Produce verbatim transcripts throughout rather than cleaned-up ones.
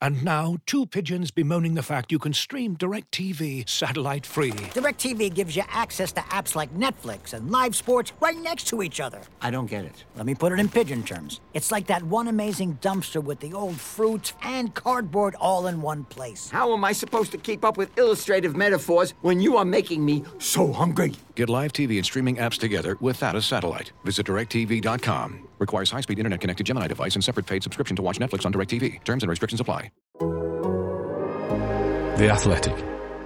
And now, two pigeons bemoaning the fact you can stream DirecTV satellite-free. DirecTV gives you access to apps like Netflix and live sports right next to each other. I don't get it. Let me put it in pigeon terms. It's like that one amazing dumpster with the old fruits and cardboard all in one place. How am I supposed to keep up with illustrative metaphors when you are making me so hungry? Get live T V and streaming apps together without a satellite. Visit direct T V dot com. Requires high-speed internet-connected Gemini device and separate paid subscription to watch Netflix on DirecTV. Terms and restrictions apply. The Athletic.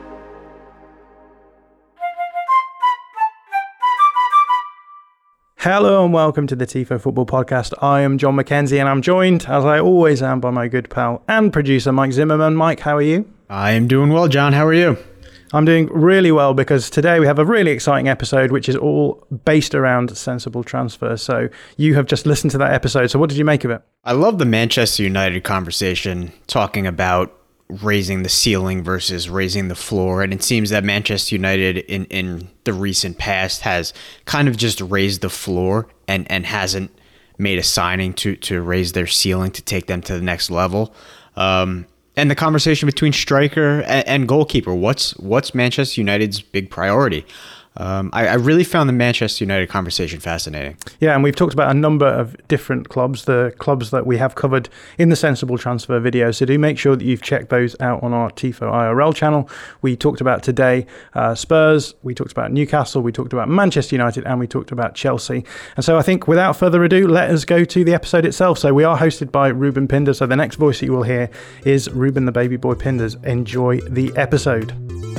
Hello and welcome to the Tifo Football Podcast. I am John McKenzie and I'm joined, as I always am, by my good pal and producer Mike Zimmerman. Mike, how are you? I am doing well, John. How are you? I'm doing really well because today we have a really exciting episode which is all based around sensible transfers. So you have just listened to that episode. So what did you make of it? I love the Manchester United conversation talking about raising the ceiling versus raising the floor. And it seems that Manchester United in, in the recent past has kind of just raised the floor and, and hasn't made a signing to, to raise their ceiling to take them to the next level. Um, And the conversation between striker and, and goalkeeper. What's what's Manchester United's big priority? Um, I, I really found the Manchester United conversation fascinating. Yeah, and we've talked about a number of different clubs, the clubs that we have covered in the Sensible Transfer video. So do make sure that you've checked those out on our Tifo I R L channel. We talked about today uh, Spurs, we talked about Newcastle, we talked about Manchester United, and we talked about Chelsea. And so I think without further ado, let us go to the episode itself. So we are hosted by Ruben Pinder. So the next voice that you will hear is Ruben the Baby Boy Pinders. Enjoy the episode.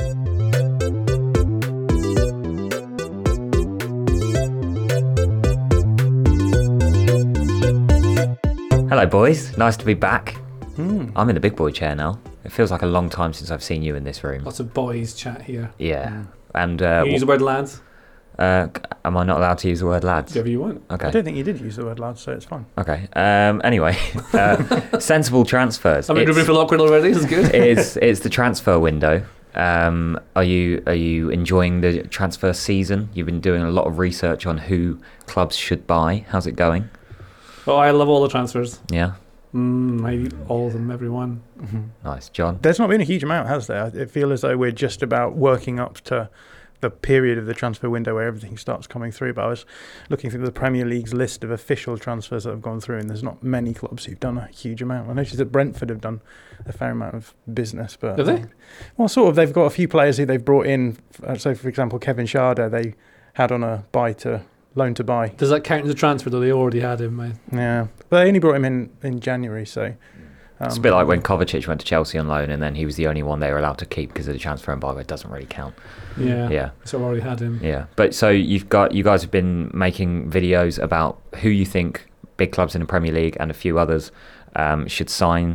Hello boys, nice to be back. Mm. I'm in the big boy chair now. It feels like a long time since I've seen you in this room. Lots of boys chat here. Yeah. Mm. And uh, you use the word lads? Uh, am I not allowed to use the word lads? Whatever you want. Okay. I don't think you did use the word lads, so it's fine. Okay. Um, anyway, uh, sensible transfers. I'm going to feel awkward already. That's good. it's it's the transfer window. Um, are you are you enjoying the transfer season? You've been doing a lot of research on who clubs should buy. How's it going? Oh, I love all the transfers. Yeah. Mm, I eat all of them, every one. Mm-hmm. Nice, John. There's not been a huge amount, has there? I feel as though we're just about working up to the period of the transfer window where everything starts coming through. But I was looking through the Premier League's list of official transfers that have gone through, and there's not many clubs who've done a huge amount. I noticed that Brentford have done a fair amount of business. But have they? Well, sort of. They've got a few players who they've brought in. So, for example, Kevin Schade, they had on a buy to loan to buy. Does that count as a transfer, though? They already had him, mate. Yeah. But they only brought him in in January, so... Um, it's a bit like when Kovacic went to Chelsea on loan and then he was the only one they were allowed to keep because of the transfer embargo. It doesn't really count. Yeah. Yeah. So I already had him. Yeah. But so you've got you guys have been making videos about who you think big clubs in the Premier League and a few others um, should sign.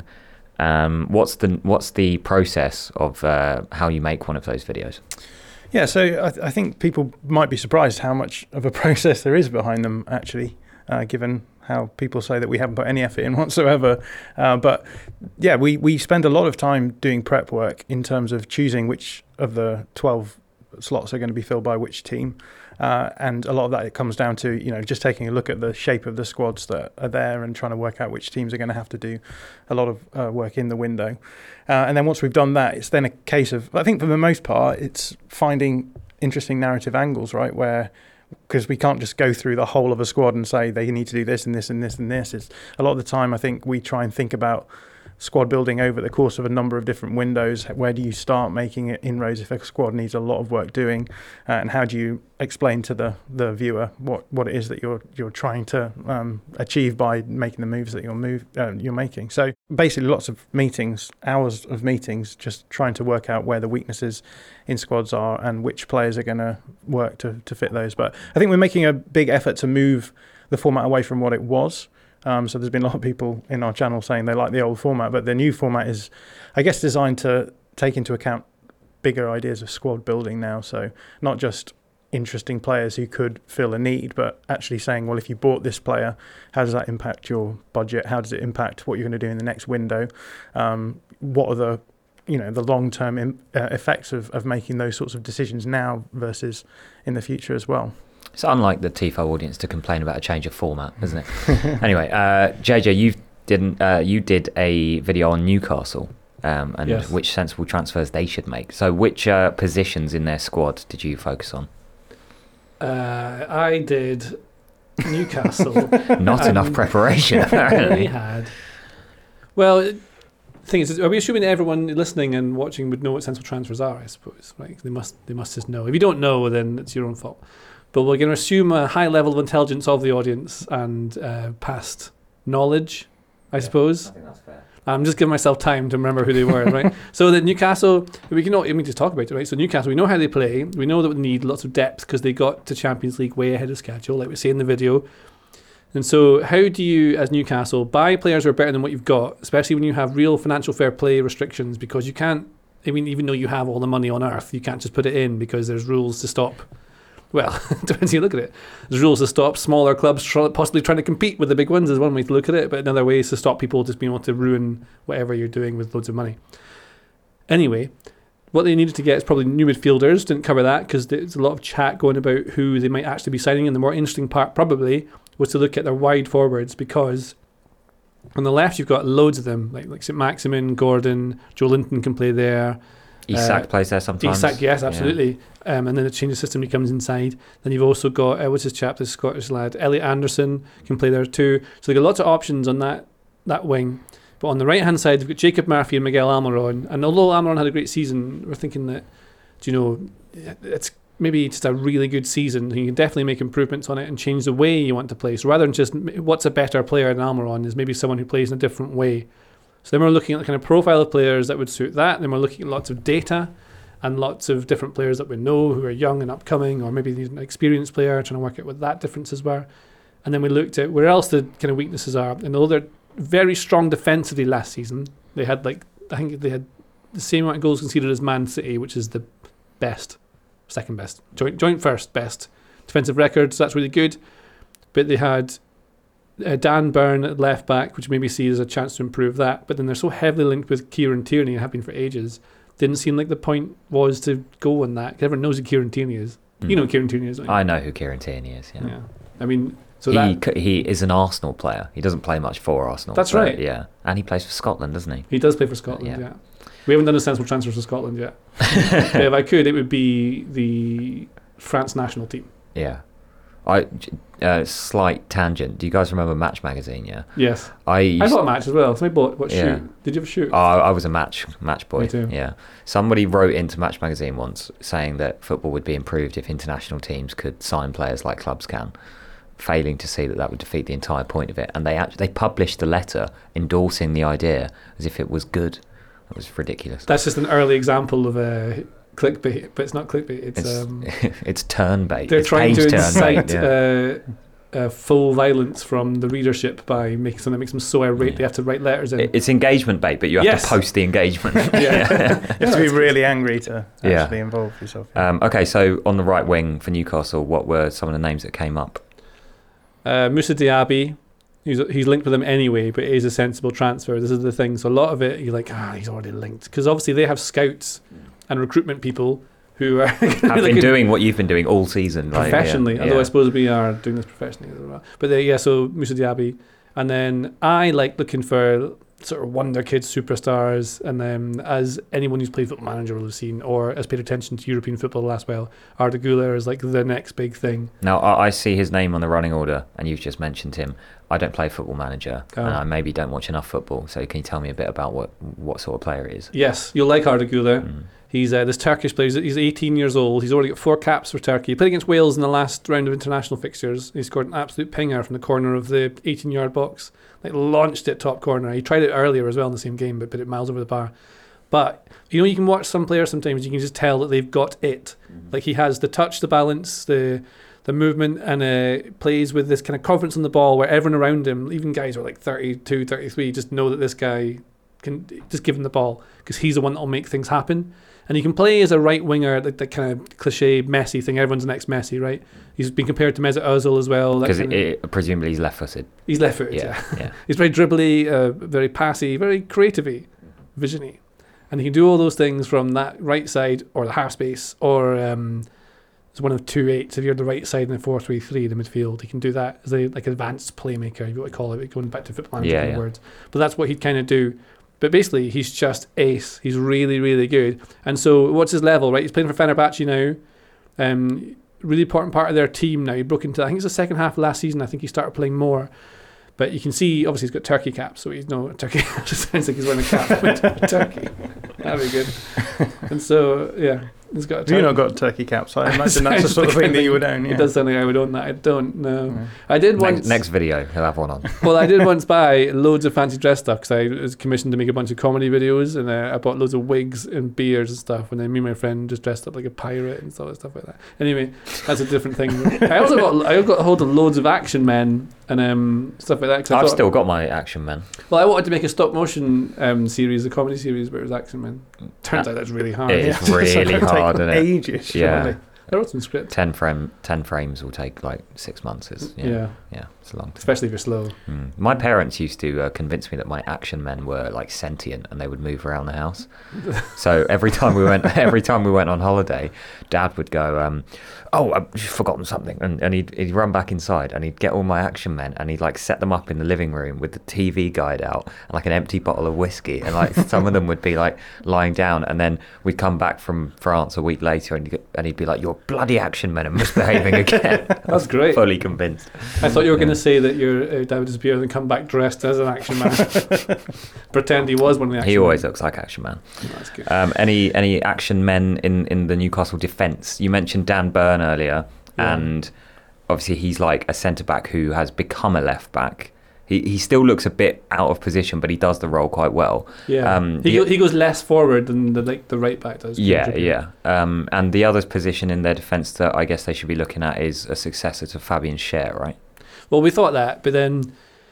Um, what's the what's the process of uh, how you make one of those videos? Yeah, so I, th- I think people might be surprised how much of a process there is behind them, actually, uh, given how people say that we haven't put any effort in whatsoever. Uh, but yeah, we, we spend a lot of time doing prep work in terms of choosing which of the twelve slots are going to be filled by which team. Uh, and a lot of that, it comes down to, you know, just taking a look at the shape of the squads that are there and trying to work out which teams are going to have to do a lot of uh, work in the window. Uh, and then once we've done that, it's then a case of, I think for the most part, it's finding interesting narrative angles, right, where because we can't just go through the whole of a squad and say they need to do this and this and this and this. It's a lot of the time, I think we try and think about squad building over the course of a number of different windows. Where do you start making it inroads if a squad needs a lot of work doing, uh, and how do you explain to the, the viewer what, what it is that you're you're trying to um, achieve by making the moves that you're move uh, you're making. So basically, lots of meetings, hours of meetings, just trying to work out where the weaknesses in squads are and which players are going to work to to fit those. But I think we're making a big effort to move the format away from what it was. Um, so there's been a lot of people in our channel saying they like the old format, but the new format is, I guess, designed to take into account bigger ideas of squad building now. So not just interesting players who could fill a need, but actually saying, well, if you bought this player, how does that impact your budget? How does it impact what you're going to do in the next window? Um, what are the, you know, the long-term im- uh, effects of, of making those sorts of decisions now versus in the future as well? It's unlike the Tifo audience to complain about a change of format, isn't it? Anyway, uh, J J, you've didn't uh, you did a video on Newcastle um, and Yes. which sensible transfers they should make. So which uh, positions in their squad did you focus on? Uh, I did Newcastle. Not Um, enough preparation, They apparently. had. Well, the thing is, are we assuming everyone listening and watching would know what sensible transfers are? I suppose, right? They must. They must just know. If you don't know, then it's your own fault. But we're going to assume a high level of intelligence of the audience and uh, past knowledge, I suppose. think that's fair. I'm just giving myself time to remember who they were, right? So the Newcastle, we can know, we just talk about it, right? So Newcastle, we know how they play. We know that we need lots of depth because they got to Champions League way ahead of schedule, like we say in the video. And so how do you, as Newcastle, buy players who are better than what you've got, especially when you have real financial fair play restrictions, because you can't, I mean, even though you have all the money on earth, you can't just put it in because there's rules to stop. Well, depends how you look at it. There's rules to stop smaller clubs tr- possibly trying to compete with the big ones is one way to look at it, but another way is to stop people just being able to ruin whatever you're doing with loads of money. Anyway, what they needed to get is probably new midfielders. Didn't cover that because there's a lot of chat going about who they might actually be signing, and the more interesting part probably was to look at their wide forwards, because on the left you've got loads of them, like like Saint Maximin, Gordon, Joe Linton can play there. Isak Uh, plays there sometimes. Isak, yes, Yeah. absolutely. Um, and then it changes system, he comes inside. Then you've also got, uh, what's his chap, this Scottish lad, Elliot Anderson can play there too. So they've got lots of options on that that wing. But on the right-hand side, they've got Jacob Murphy and Miguel Almiron. And although Almiron had a great season, we're thinking that, do you know, it's maybe just a really good season. You can definitely make improvements on it and change the way you want to play. So rather than just what's a better player than Almiron is maybe someone who plays in a different way. So then we're looking at the kind of profile of players that would suit that. Then we're looking at lots of data and lots of different players that we know who are young and upcoming, or maybe an experienced player, trying to work out what that differences were. And then we looked at where else the kind of weaknesses are. And although they're very strong defensively last season, they had like, I think they had the same amount of goals conceded as Man City, which is the best, second best, joint, joint first best defensive records. That's really good. But they had uh, Dan Byrne at left back, which maybe see as a chance to improve that. But then they're so heavily linked with Kieran Tierney and have been for ages. Didn't seem like the point was to go on that. Everyone knows who Kieran Tierney is. Mm. You know who Kieran Tierney is, don't you? I know who Kieran Tierney is. Yeah. Yeah. I mean, so he that c- he is an Arsenal player. He doesn't play much for Arsenal. That's but, right. Yeah, and he plays for Scotland, doesn't he? he does play for Scotland. Yeah. Yeah. We haven't done a sensible transfers for Scotland yet. But if I could, it would be the France national team. Yeah. I uh, slight tangent. Do you guys remember Match Magazine? Yeah. Yes. I used I bought a match as well. So I bought what Yeah. shoot? Did you have a shoot? Oh, I was a match match boy. Me too. Yeah. Somebody wrote into Match Magazine once saying that football would be improved if international teams could sign players like clubs can, failing to see that that would defeat the entire point of it. And they actually they published a letter endorsing the idea as if it was good. It was ridiculous. That's just an early example of a clickbait, but it's not clickbait. It's, It's um, it's turn bait. they're It's trying page to turn incite bait. Yeah. uh, uh, full violence from the readership by making something that makes them so irate Yeah. they have to write letters in. It- It's engagement bait, but you have Yes. to post the engagement. yeah. You have to be really angry to Yeah. actually involve yourself. Um, okay, so on the right wing for Newcastle, what were some of the names that came up? Uh, Moussa Diaby, he's he's linked with them anyway, but it is a sensible transfer. This is the thing. So a lot of it, you're like, ah, he's already linked, because obviously they have scouts and recruitment people who are Have really been good doing what you've been doing all season, like, yeah, professionally. yeah. Although I suppose we are doing this professionally as well. But they, yeah, so Moussa Diaby, and then I like looking for sort of wonder kids superstars, and then as anyone who's played Football Manager will have seen or has paid attention to European football the last while, Arda Güler is like the next big thing. Now, I, I see his name on the running order, and you've just mentioned him. I don't play Football Manager, Oh. and I maybe don't watch enough football. So, can you tell me a bit about what what sort of player he is? Yes, you'll like Arda Güler. Mm. He's uh, this Turkish player. He's, he's eighteen years old. He's already got four caps for Turkey. He played against Wales in the last round of international fixtures. He scored an absolute pinger from the corner of the eighteen-yard box. Like launched it top corner. He tried it earlier as well in the same game, but put it miles over the bar. But you know, you can watch some players sometimes. You can just tell that they've got it. Mm-hmm. Like he has the touch, the balance, the the movement, and uh, plays with this kind of confidence on the ball where everyone around him, even guys who are like thirty-two, thirty-three, just know that this guy can just give him the ball because he's the one that will make things happen. And he can play as a right winger, like that kind of cliche Messi thing. Everyone's next Messi, right? He's been compared to Mesut Ozil as well. Because presumably he's left-footed. He's left-footed, Yeah, yeah. yeah. He's very dribbly, uh, very passy, very creative-y, vision-y. And he can do all those things from that right side or the half space or um, as one of two eights. If you're the right side in the four three three, the midfield, he can do that as a like advanced playmaker, if you want to call it, going back to football manager Yeah, kind of yeah. words. But that's what he'd kind of do. But basically, he's just ace. He's really, really good. And so, what's his level, right? He's playing for Fenerbahce now. Um, really important part of their team now. He broke into, I think it's the second half of last season. I think he started playing more. But you can see, obviously, he's got Turkey caps. So he's no Turkey. It just sounds like he's wearing a cap with Turkey. That'd be good. And so, yeah. He's got a Have you not got turkey caps? I imagine that's the sort of thing that you would own. Yeah. It does sound like I would own that. I don't know. Yeah. I did Next, once. next video, he'll have one on. Well, I did once buy loads of fancy dress stuff because I was commissioned to make a bunch of comedy videos, and uh, I bought loads of wigs and beards and stuff. And then me and my friend just dressed up like a pirate and stuff, stuff like that. Anyway, that's a different thing. I also got I got hold of loads of action men and um, stuff like that. 'cause I I've thought- still got my Action Man. Well, I wanted to make a stop motion um, series, a comedy series, but it was action men. Turns out that's really hard. It is Yeah. really So it'll hard, take isn't it? ages. Yeah. surely. I wrote some script. Ten frame, ten frames will take like six months. Is yeah, Yeah. yeah, it's a long time. Especially if you're slow. Mm. My parents used to uh, convince me that my action men were like sentient and they would move around the house. So every time we went, every time we went on holiday, Dad would go, um, "Oh, I've just forgotten something," and, and he'd, he'd run back inside and he'd get all my action men and he'd like set them up in the living room with the T V guide out and like an empty bottle of whiskey, and like some of them would be like lying down, and then we'd come back from France a week later and he'd, and he'd be like, "You're bloody action men are misbehaving again." That's great. Fully convinced. I thought you were going to say that your uh, dad would disappear and then come back dressed as an action man. Pretend he was one of the action He always men. looks like Action Man. Oh, that's good. Um, any any action men in, in the Newcastle defence? You mentioned Dan Burn earlier, Yeah. and obviously he's like a centre back who has become a left back. He he still looks a bit out of position, but he does the role quite well. Yeah, Um, he, the- go, he goes less forward than the like the right back does. Yeah, Trippier. yeah. Um, and the other position in their defence that I guess they should be looking at is a successor to Fabian Schär, right? Well, we thought that, but then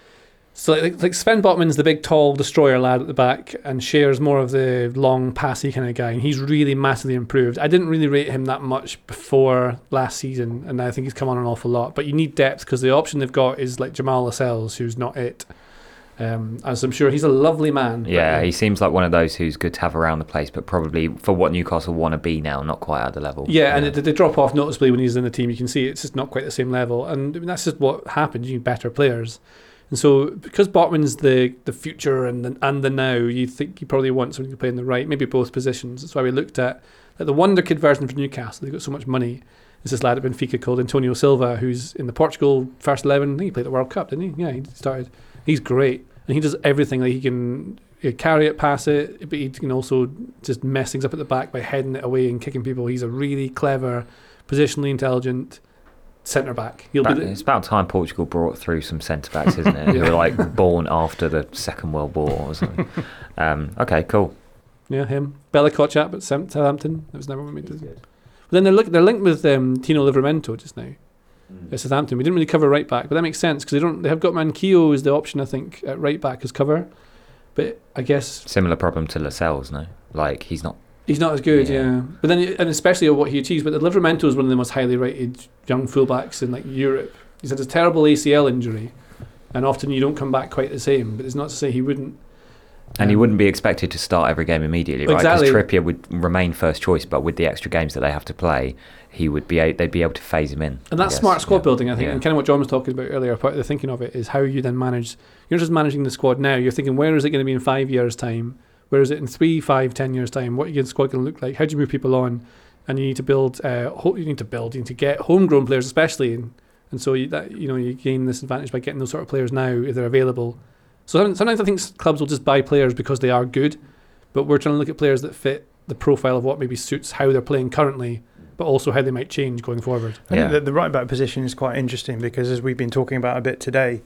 so like, like Sven Botman's the big, tall destroyer lad at the back, and Scher's more of the long, passy kind of guy, and he's really massively improved. I didn't really rate him that much before last season, and I think he's come on an awful lot. But you need depth because the option they've got is like Jamal Lascelles, who's not it. Um, as I'm sure he's a lovely man. but, Yeah, uh, he seems like one of those who's good to have around the place, but probably for what Newcastle want to be now, not quite at the level. Yeah, and it, they drop off noticeably when he's in the team. You can see it's just not quite the same level, and I mean, that's just what happens. You need better players, and so because Botman's the the future and the, and the now, you think you probably want somebody to play in the right, maybe both positions. That's why we looked at like the wonder kid version for Newcastle. They've got so much money. There's this lad at Benfica called Antonio Silva, who's in the Portugal first eleven. I think he played the World Cup, didn't he? Yeah, he started. He's great, and he does everything. Like he can uh, carry it, pass it, but he can also just mess things up at the back by heading it away and kicking people. He's a really clever, positionally intelligent centre back. He'll But be the, it's about time Portugal brought through some centre backs, isn't it? Who were like born after the Second World War or something. Um, okay, cool. yeah him. Bella Kotchap at Sam- Southampton. That was never what we did. But then they're look, they're linked with um, Tino Livramento just now. At Southampton, we didn't really cover right back, but that makes sense because they don't. They have got Manquillo as the option, I think, at right back as cover. But I guess Similar problem to Lascelles, no? Like he's not. he's not as good, yeah. Yeah. But then, and especially what he achieves. But the Livramento is one of the most highly rated young fullbacks in like Europe. He's had a terrible A C L injury, and often you don't come back quite the same. But it's not to say he wouldn't. And he Um, wouldn't be expected to start every game immediately, right? Because Exactly. Trippier would remain first choice, but with the extra games that they have to play, he would be. A- they'd be able to phase him in. And I that's guess. smart squad Yeah. building, I think. Yeah. And kind of what John was talking about earlier, part of the thinking of it is how you then manage. You're not just managing the squad now. You're thinking, where is it going to be in five years' time? Where is it in three, five, ten years' time? What is the squad going to look like? How do you move people on? And you need to build. Uh, ho- you need to build. You need to get homegrown players, especially. And, and so you, that you know you gain this advantage by getting those sort of players now if they're available. So sometimes, sometimes I think clubs will just buy players because they are good, but we're trying to look at players that fit the profile of what maybe suits how they're playing currently, but also how they might change going forward. I Yeah. think that the right back position is quite interesting because, as we've been talking about a bit today,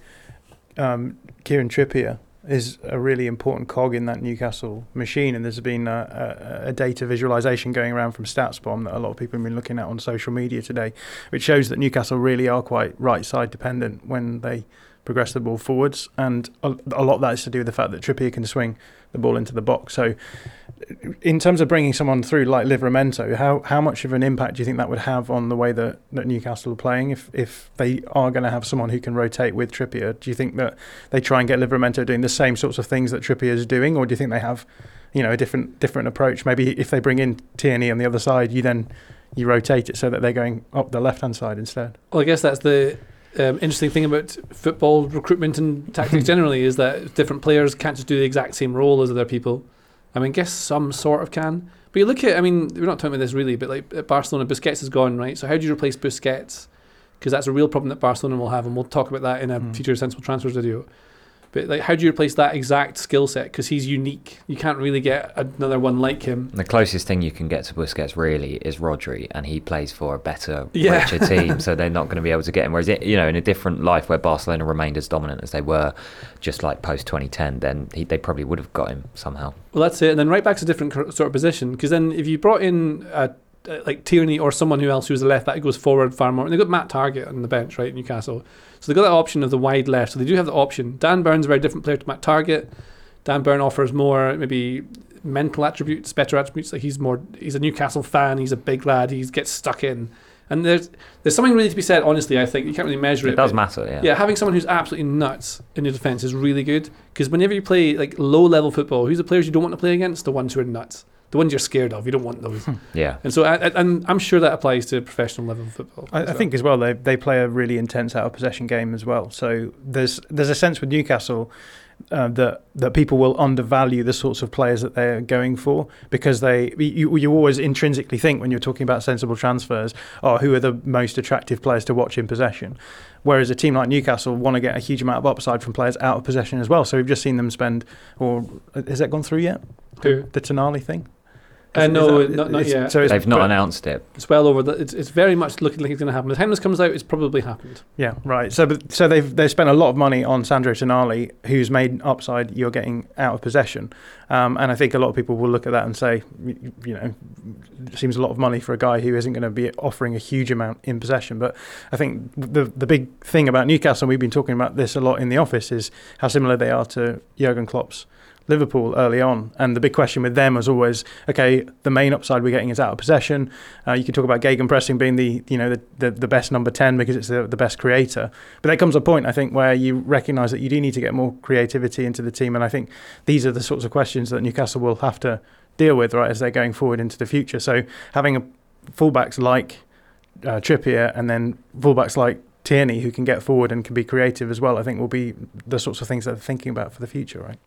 um, Kieran Trippier is a really important cog in that Newcastle machine, and there's been a, a, a data visualization going around from StatsBomb that a lot of people have been looking at on social media today, which shows that Newcastle really are quite right side dependent when they progress the ball forwards, and a, a lot of that is to do with the fact that Trippier can swing the ball into the box. So in terms of bringing someone through like Livramento, how how much of an impact do you think that would have on the way that, that Newcastle are playing if, if they are going to have someone who can rotate with Trippier? Do you think that they try and get Livramento doing the same sorts of things that Trippier is doing, or do you think they have, you know, a different different approach? Maybe if they bring in Tierney on the other side, you then you rotate it so that they're going up the left-hand side instead. Well, I guess that's the um, interesting thing about football recruitment and tactics generally is that different players can't just do the exact same role as other people. I mean, I guess some sort of can. But you look at, I mean, we're not talking about this really, but like at Barcelona, Busquets is gone, right? So how do you replace Busquets? Because that's a real problem that Barcelona will have, and we'll talk about that in a mm. future sensible transfers video. But like, how do you replace that exact skill set? Because he's unique. You can't really get another one like him. The closest thing you can get to Busquets really is Rodri, and he plays for a better, yeah. richer team, so they're not going to be able to get him. Whereas, it, you know, in a different life where Barcelona remained as dominant as they were, just like post twenty ten, then he, they probably would have got him somehow. Well, that's it. And then right back's a different sort of position, because then if you brought in a like Tierney or someone who else who's a left back who goes forward far more, and they've got Matt Targett on the bench, right, Newcastle. So they've got that option of the wide left. So they do have the option. Dan Burn's a very different player to Matt Targett. Dan Burn offers more maybe mental attributes, better attributes. Like he's more, he's a Newcastle fan. He's a big lad. He gets stuck in. And there's there's something really to be said. Honestly, I think you can't really measure it. It does matter, yeah. Yeah, having someone who's absolutely nuts in your defence is really good, because whenever you play like low level football, who's the players you don't want to play against? The ones who are nuts. The ones you're scared of, you don't want those. Yeah. And so, I, I, and I'm sure that applies to professional level football. I, I think as well, they they play a really intense out of possession game as well. So there's there's a sense with Newcastle uh, that that people will undervalue the sorts of players that they're going for, because they you you always intrinsically think when you're talking about sensible transfers, oh, who are the most attractive players to watch in possession? Whereas a team like Newcastle want to get a huge amount of upside from players out of possession as well. So we've just seen them spend, or has that gone through yet? Who? The Tonali thing? Uh, no, that, not, not yet. So They've not announced it. It's well over. The, it's it's very much looking like it's going to happen. By the time this comes out, it's probably happened. Yeah, right. So, but, so they've they've spent a lot of money on Sandro Tonali, who's made upside you're getting out of possession, um, and I think a lot of people will look at that and say, you, you know, it seems a lot of money for a guy who isn't going to be offering a huge amount in possession. But I think the the big thing about Newcastle, and we've been talking about this a lot in the office, is how similar they are to Jurgen Klopp's Liverpool early on. And the big question with them was always, okay, the main upside we're getting is out of possession. Uh, you can talk about gegenpressing being the you know the, the, the best number ten because it's the, the best creator. But there comes a point, I think, where you recognise that you do need to get more creativity into the team. And I think these are the sorts of questions that Newcastle will have to deal with, right, as they're going forward into the future. So having a fullbacks like uh, Trippier and then fullbacks like Tierney who can get forward and can be creative as well, I think will be the sorts of things that they're thinking about for the future, right?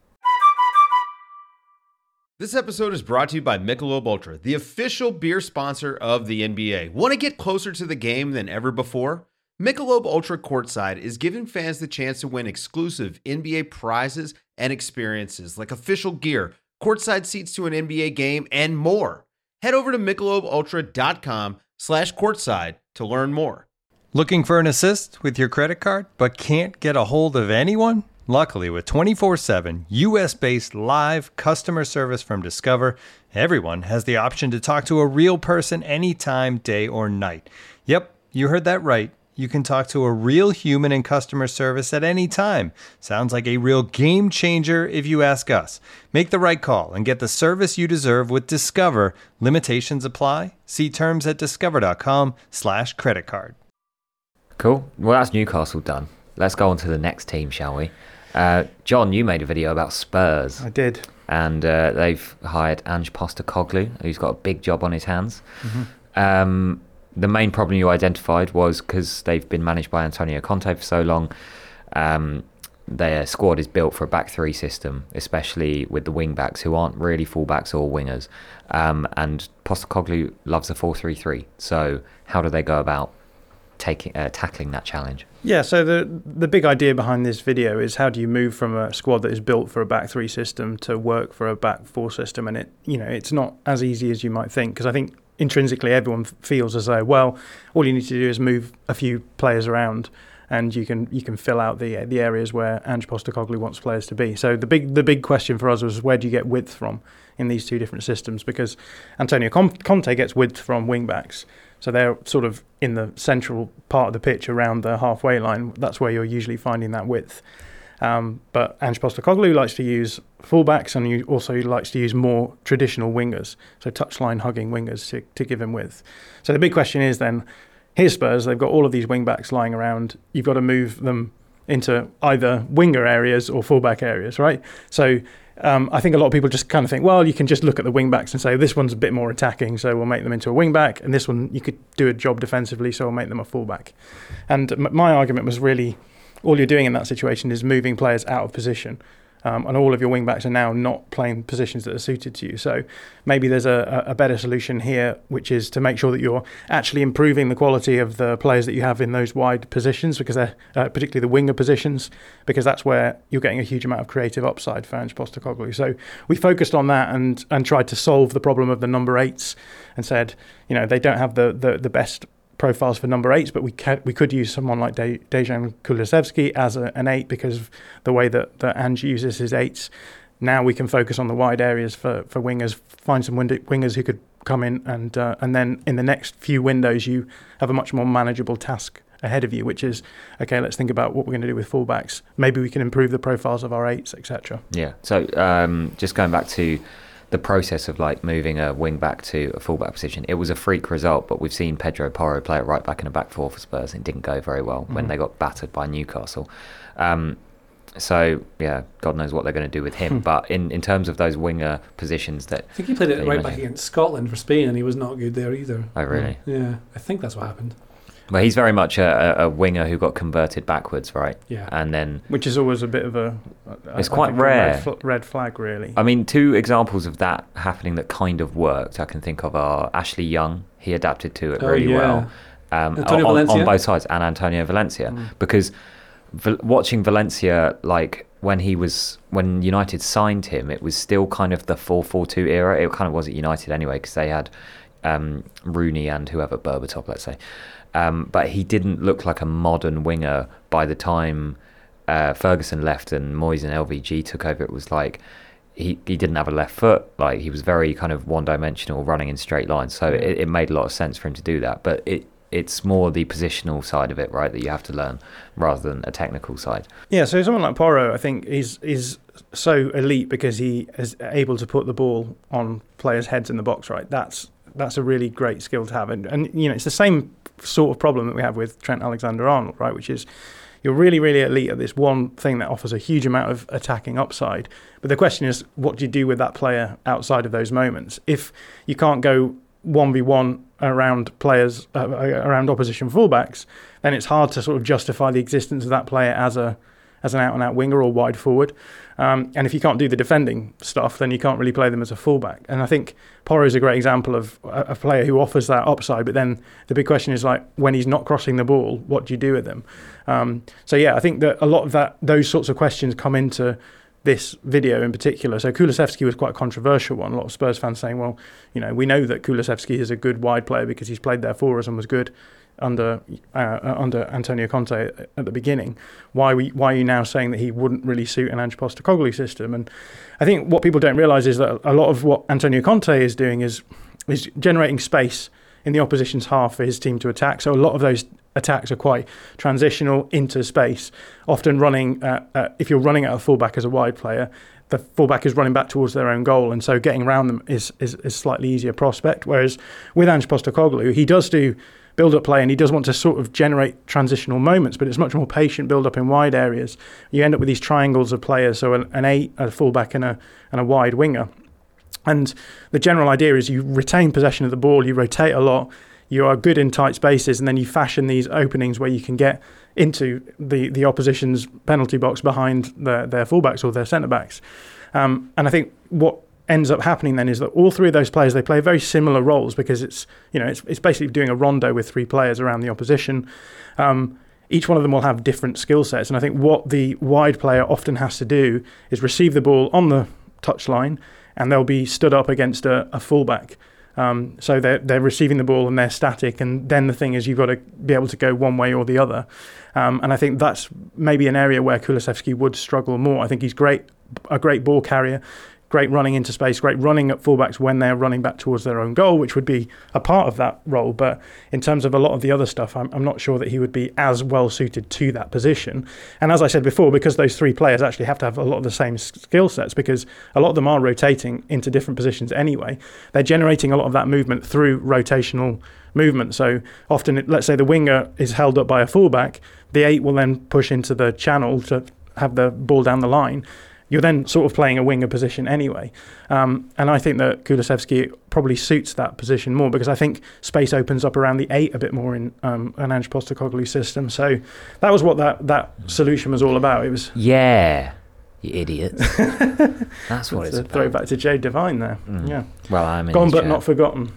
This episode is brought to you by Michelob Ultra, the official beer sponsor of the N B A. Want to get closer to the game than ever before? Michelob Ultra Courtside is giving fans the chance to win exclusive N B A prizes and experiences like official gear, courtside seats to an N B A game, and more. Head over to michelobultra.com slash courtside to learn more. Looking for an assist with your credit card but can't get a hold of anyone? Luckily, with twenty-four seven U S-based live customer service from Discover, everyone has the option to talk to a real person anytime, day or night. Yep, you heard that right. You can talk to a real human in customer service at any time. Sounds like a real game changer if you ask us. Make the right call and get the service you deserve with Discover. Limitations apply. See terms at discover.com slash credit card. Cool. Well, that's Newcastle done. Let's go on to the next team, shall we? Uh, John, you made a video about Spurs. I did. And uh, they've hired Ange Postecoglou, who's got a big job on his hands. Mm-hmm. Um, the main problem you identified was because they've been managed by Antonio Conte for so long, um, their squad is built for a back three system, especially with the wing backs who aren't really full backs or wingers. Um, and Postecoglou loves a four three three. So how do they go about taking uh, tackling that challenge? Yeah, so the the big idea behind this video is how do you move from a squad that is built for a back three system to work for a back four system, and it you know it's not as easy as you might think, because I think intrinsically everyone feels as though, well, all you need to do is move a few players around and you can you can fill out the the areas where Ange Postecoglou wants players to be. So the big the big question for us was, where do you get width from in these two different systems? Because Antonio Conte gets width from wing backs. So they're sort of in the central part of the pitch around the halfway line. That's where you're usually finding that width. Um, but Ange Postecoglou likes to use fullbacks, and he also likes to use more traditional wingers, so touchline hugging wingers to, to give him width. So the big question is then, here's Spurs, they've got all of these wing backs lying around. You've got to move them into either winger areas or fullback areas, right? So Um, I think a lot of people just kind of think, well, you can just look at the wing backs and say this one's a bit more attacking, so we'll make them into a wing back, and this one you could do a job defensively, so we'll make them a fullback. And m- my argument was really, all you're doing in that situation is moving players out of position. Um, and all of your wing backs are now not playing positions that are suited to you. So maybe there's a, a better solution here, which is to make sure that you're actually improving the quality of the players that you have in those wide positions, because they're uh, particularly the winger positions, because that's where you're getting a huge amount of creative upside for Ange Postecoglou. So we focused on that and and tried to solve the problem of the number eights, and said, you know, they don't have the the, the best profiles for number eights, but we ca- we could use someone like De- Dejan Kulusevski as a, an eight because of the way that, that Ange uses his eights. Now we can focus on the wide areas for, for wingers, find some wind- wingers who could come in, and uh, and then in the next few windows you have a much more manageable task ahead of you, which is, okay, let's think about what we're going to do with fullbacks. Maybe we can improve the profiles of our eights, et cetera. Yeah, so um, just going back to the process of like moving a wing back to a fullback position, it was a freak result, but we've seen Pedro Porro play it right back in a back four for Spurs, and it didn't go very well mm-hmm. when they got battered by Newcastle. Um, so yeah, God knows what they're going to do with him. But in, in terms of those winger positions, that I think he played it right imagine. back against Scotland for Spain, and he was not good there either. Oh really? Yeah, I think that's what happened. Well, he's very much a, a winger who got converted backwards, right? Yeah. And then, which is always a bit of a. It's I quite think rare. A red, fl- red flag, really. I mean, two examples of that happening that kind of worked I can think of are Ashley Young. He adapted to it oh, really yeah. well. Um, Antonio on, Valencia? on both sides, and Antonio Valencia, mm. because v- watching Valencia, like when he was when United signed him, it was still kind of the four four two era. It kind of was at United anyway, because they had um, Rooney and whoever, Berbatov, let's say. Um, but he didn't look like a modern winger by the time uh, Ferguson left and Moyes and L V G took over. It was like he, he didn't have a left foot. Like he was very kind of one-dimensional, running in straight lines. So it, it made a lot of sense for him to do that. But it it's more the positional side of it, right, that you have to learn rather than a technical side. Yeah, so someone like Porro, I think, is is so elite because he is able to put the ball on players' heads in the box, right? That's that's a really great skill to have. And, and you know, it's the same sort of problem that we have with Trent Alexander-Arnold, right, which is you're really, really elite at this one thing that offers a huge amount of attacking upside. But the question is, what do you do with that player outside of those moments? If you can't go one v one around players, uh, around opposition fullbacks, then it's hard to sort of justify the existence of that player as a as an out-and-out winger or wide forward. Um, and if you can't do the defending stuff, then you can't really play them as a fullback. And I think Porro is a great example of a, a player who offers that upside, but then the big question is, like, when he's not crossing the ball, what do you do with him? Um, so yeah, I think that a lot of that, those sorts of questions come into this video in particular. So Kulusevski was quite a controversial one. A lot of Spurs fans saying, well, you know, we know that Kulusevski is a good wide player because he's played there for us and was good under uh, under Antonio Conte at the beginning. Why we why are you now saying that he wouldn't really suit an Ange Postecoglou system? And I think what people don't realise is that a lot of what Antonio Conte is doing is is generating space in the opposition's half for his team to attack. So a lot of those attacks are quite transitional into space, often running uh, uh, if you're running at a fullback as a wide player, the fullback is running back towards their own goal, and so getting around them is is a slightly easier prospect. Whereas with Ange Postecoglou, he does do build-up play, and he does want to sort of generate transitional moments, but it's much more patient build-up in wide areas. You end up with these triangles of players, so an, an eight, a fullback, and a and a wide winger. And the general idea is you retain possession of the ball, you rotate a lot, you are good in tight spaces, and then you fashion these openings where you can get into the, the opposition's penalty box behind their, their fullbacks or their centre-backs. Um, and I think what ends up happening then is that all three of those players, they play very similar roles because it's, you know, it's, it's basically doing a rondo with three players around the opposition. Um, each one of them will have different skill sets. And I think what the wide player often has to do is receive the ball on the touchline, and they'll be stood up against a, a fullback. Um, so they're, they're receiving the ball and they're static, and then the thing is you've got to be able to go one way or the other. Um, and I think that's maybe an area where Kulusevski would struggle more. I think he's great, a great ball carrier, great running into space, great running at fullbacks when they're running back towards their own goal, which would be a part of that role. But in terms of a lot of the other stuff, I'm, I'm not sure that he would be as well suited to that position. And as I said before, because those three players actually have to have a lot of the same skill sets, because a lot of them are rotating into different positions anyway, they're generating a lot of that movement through rotational movement. So often, let's say the winger is held up by a fullback, the eight will then push into the channel to have the ball down the line. you're then sort of playing a winger position anyway. Um, and I think that Kulusevski probably suits that position more because I think space opens up around the eight a bit more in um, an Ange Postecoglou system. So that was what that, that solution was all about. It was Yeah, you idiots. That's what it's, it's a about. throwback to Jay Devine there. Mm. Yeah. Well, I'm in Gone his but chair. not forgotten.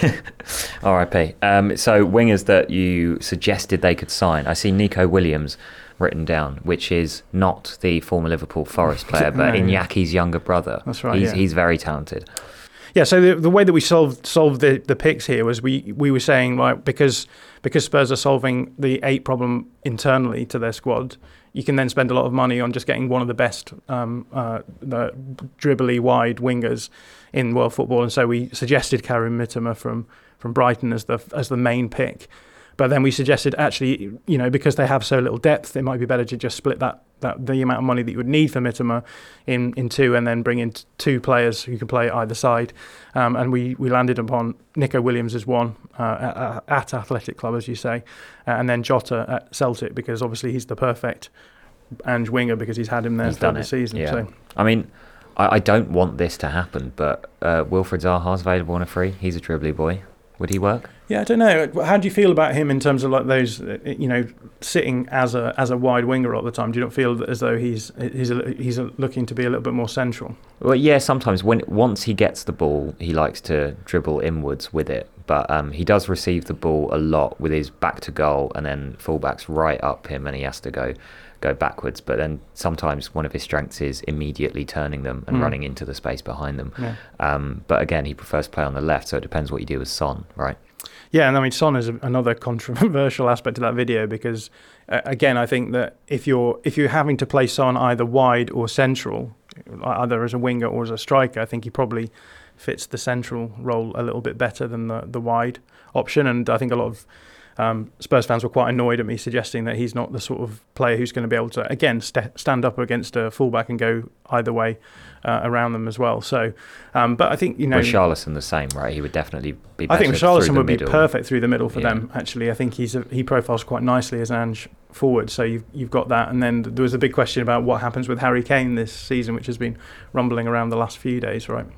R I P. Um, so wingers that you suggested they could sign. I see Nico Williams written down, which is not the former Liverpool Forest player, but No, yeah. Inyaki's younger brother. That's right, He's, yeah. he's very talented. Yeah, so the, the way that we solved solved the, the picks here was we, we were saying, like, because because Spurs are solving the eight problem internally to their squad, you can then spend a lot of money on just getting one of the best um, uh, the dribbly wide wingers in world football. And so we suggested Karim Mitoma from from Brighton as the as the main pick. But then we suggested actually, you know, because they have so little depth, it might be better to just split that, that the amount of money that you would need for Mitoma in, in two and then bring in t- two players who can play either side. Um, and we, we landed upon Nico Williams as one uh, at, at Athletic Club, as you say, uh, and then Jota at Celtic because obviously he's the perfect Ange winger because he's had him there He's for done the it. season. Yeah. So. I mean, I, I don't want this to happen, but uh, Wilfried Zaha's available on a free. He's a dribbly boy. Would he work? Yeah, I don't know. How do you feel about him in terms of like those, uh, you know, sitting as a as a wide winger all the time? Do you not feel as though he's he's a, he's a, looking to be a little bit more central? Well, yeah, sometimes when once he gets the ball, he likes to dribble inwards with it. But um, he does receive the ball a lot with his back to goal, and then fullbacks right up him, and he has to go go backwards. But then sometimes one of his strengths is immediately turning them and Mm. running into the space behind them. Yeah. Um, but again, he prefers to play on the left, so it depends what you do with Son, right? Yeah, and I mean Son is a, another controversial aspect of that video because, uh, again, I think that if you're if you're having to play Son either wide or central, either as a winger or as a striker, I think he probably fits the central role a little bit better than the the wide option. And I think a lot of um, Spurs fans were quite annoyed at me suggesting that he's not the sort of player who's going to be able to again st- stand up against a fullback and go either way uh, around them as well. So, um, but I think you know. Richarlison the same, right? He would definitely be better I think through Richarlison the would be middle. perfect through the middle for Yeah. them. Actually, I think he's a, he profiles quite nicely as Ange forward. So you've you've got that, and then there was a big question about what happens with Harry Kane this season, which has been rumbling around the last few days, right?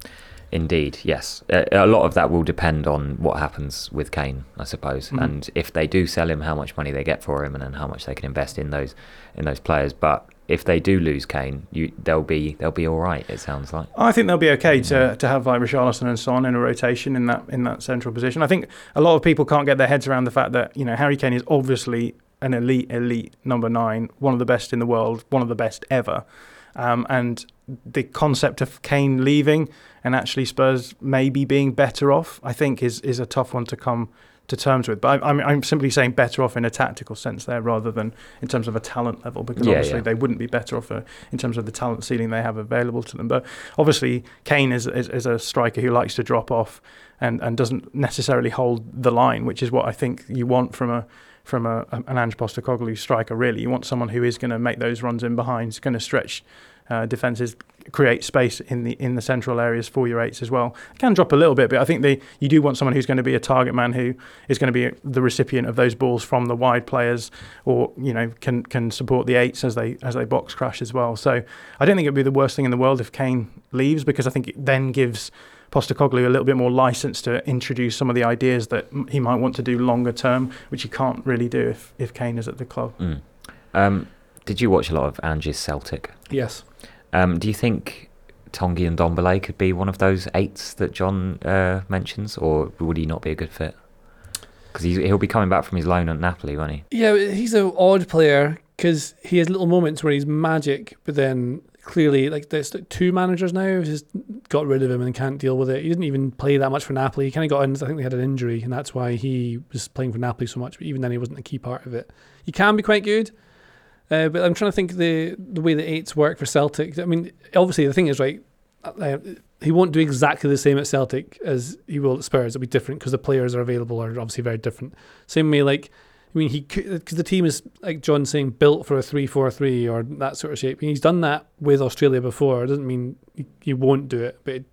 Indeed, yes. A, a lot of that will depend on what happens with Kane, I suppose, Mhm. and if they do sell him, how much money they get for him, and then how much they can invest in those in those players. But if they do lose Kane, you they'll be they'll be all right. It sounds like. I think they'll be okay to to have like Richarlison and Son in a rotation in that in that central position. I think a lot of people can't get their heads around the fact that you know Harry Kane is obviously an elite elite number nine, one of the best in the world, one of the best ever, um, and the concept of Kane leaving and actually Spurs maybe being better off, I think is is a tough one to come to terms with. But I, I'm I'm simply saying better off in a tactical sense there rather than in terms of a talent level, because Yeah, obviously yeah. they wouldn't be better off uh, in terms of the talent ceiling they have available to them. But obviously Kane is, is is a striker who likes to drop off and, and doesn't necessarily hold the line, which is what I think you want from a from a, an Ange Postecoglou striker. Really, you want someone who is going to make those runs in behind, is going to stretch uh, defences, create space in the in the central areas for your eights as well. It can drop a little bit, but I think they you do want someone who's going to be a target man, who is going to be the recipient of those balls from the wide players, or you know can can support the eights as they as they box crash as well. So I don't think it'd be the worst thing in the world if Kane leaves, because I think it then gives Postecoglou a little bit more license to introduce some of the ideas that he might want to do longer term, which he can't really do if if Kane is at the club. Mm. Um, did you watch a lot of Ange's Celtic? Yes. Um, do you think Tongi and Ndombele could be one of those eights that John uh, mentions, or would he not be a good fit? Because he'll be coming back from his loan at Napoli, won't he? Yeah, he's an odd player because he has little moments where he's magic, but then clearly, like, there's like two managers now who just got rid of him and can't deal with it. He didn't even play that much for Napoli. He kind of got in, I think they had an injury, and that's why he was playing for Napoli so much, but even then he wasn't a key part of it. He can be quite good. Uh, but I'm trying to think the the way the eights work for Celtic. I mean, obviously the thing is, right, uh, he won't do exactly the same at Celtic as he will at Spurs. It'll be different because the players are available are obviously very different. Same way, like, I mean, he because the team is, like John's saying, built for a three four three or that sort of shape. And he's done that with Australia before. It doesn't mean he, he won't do it, but it,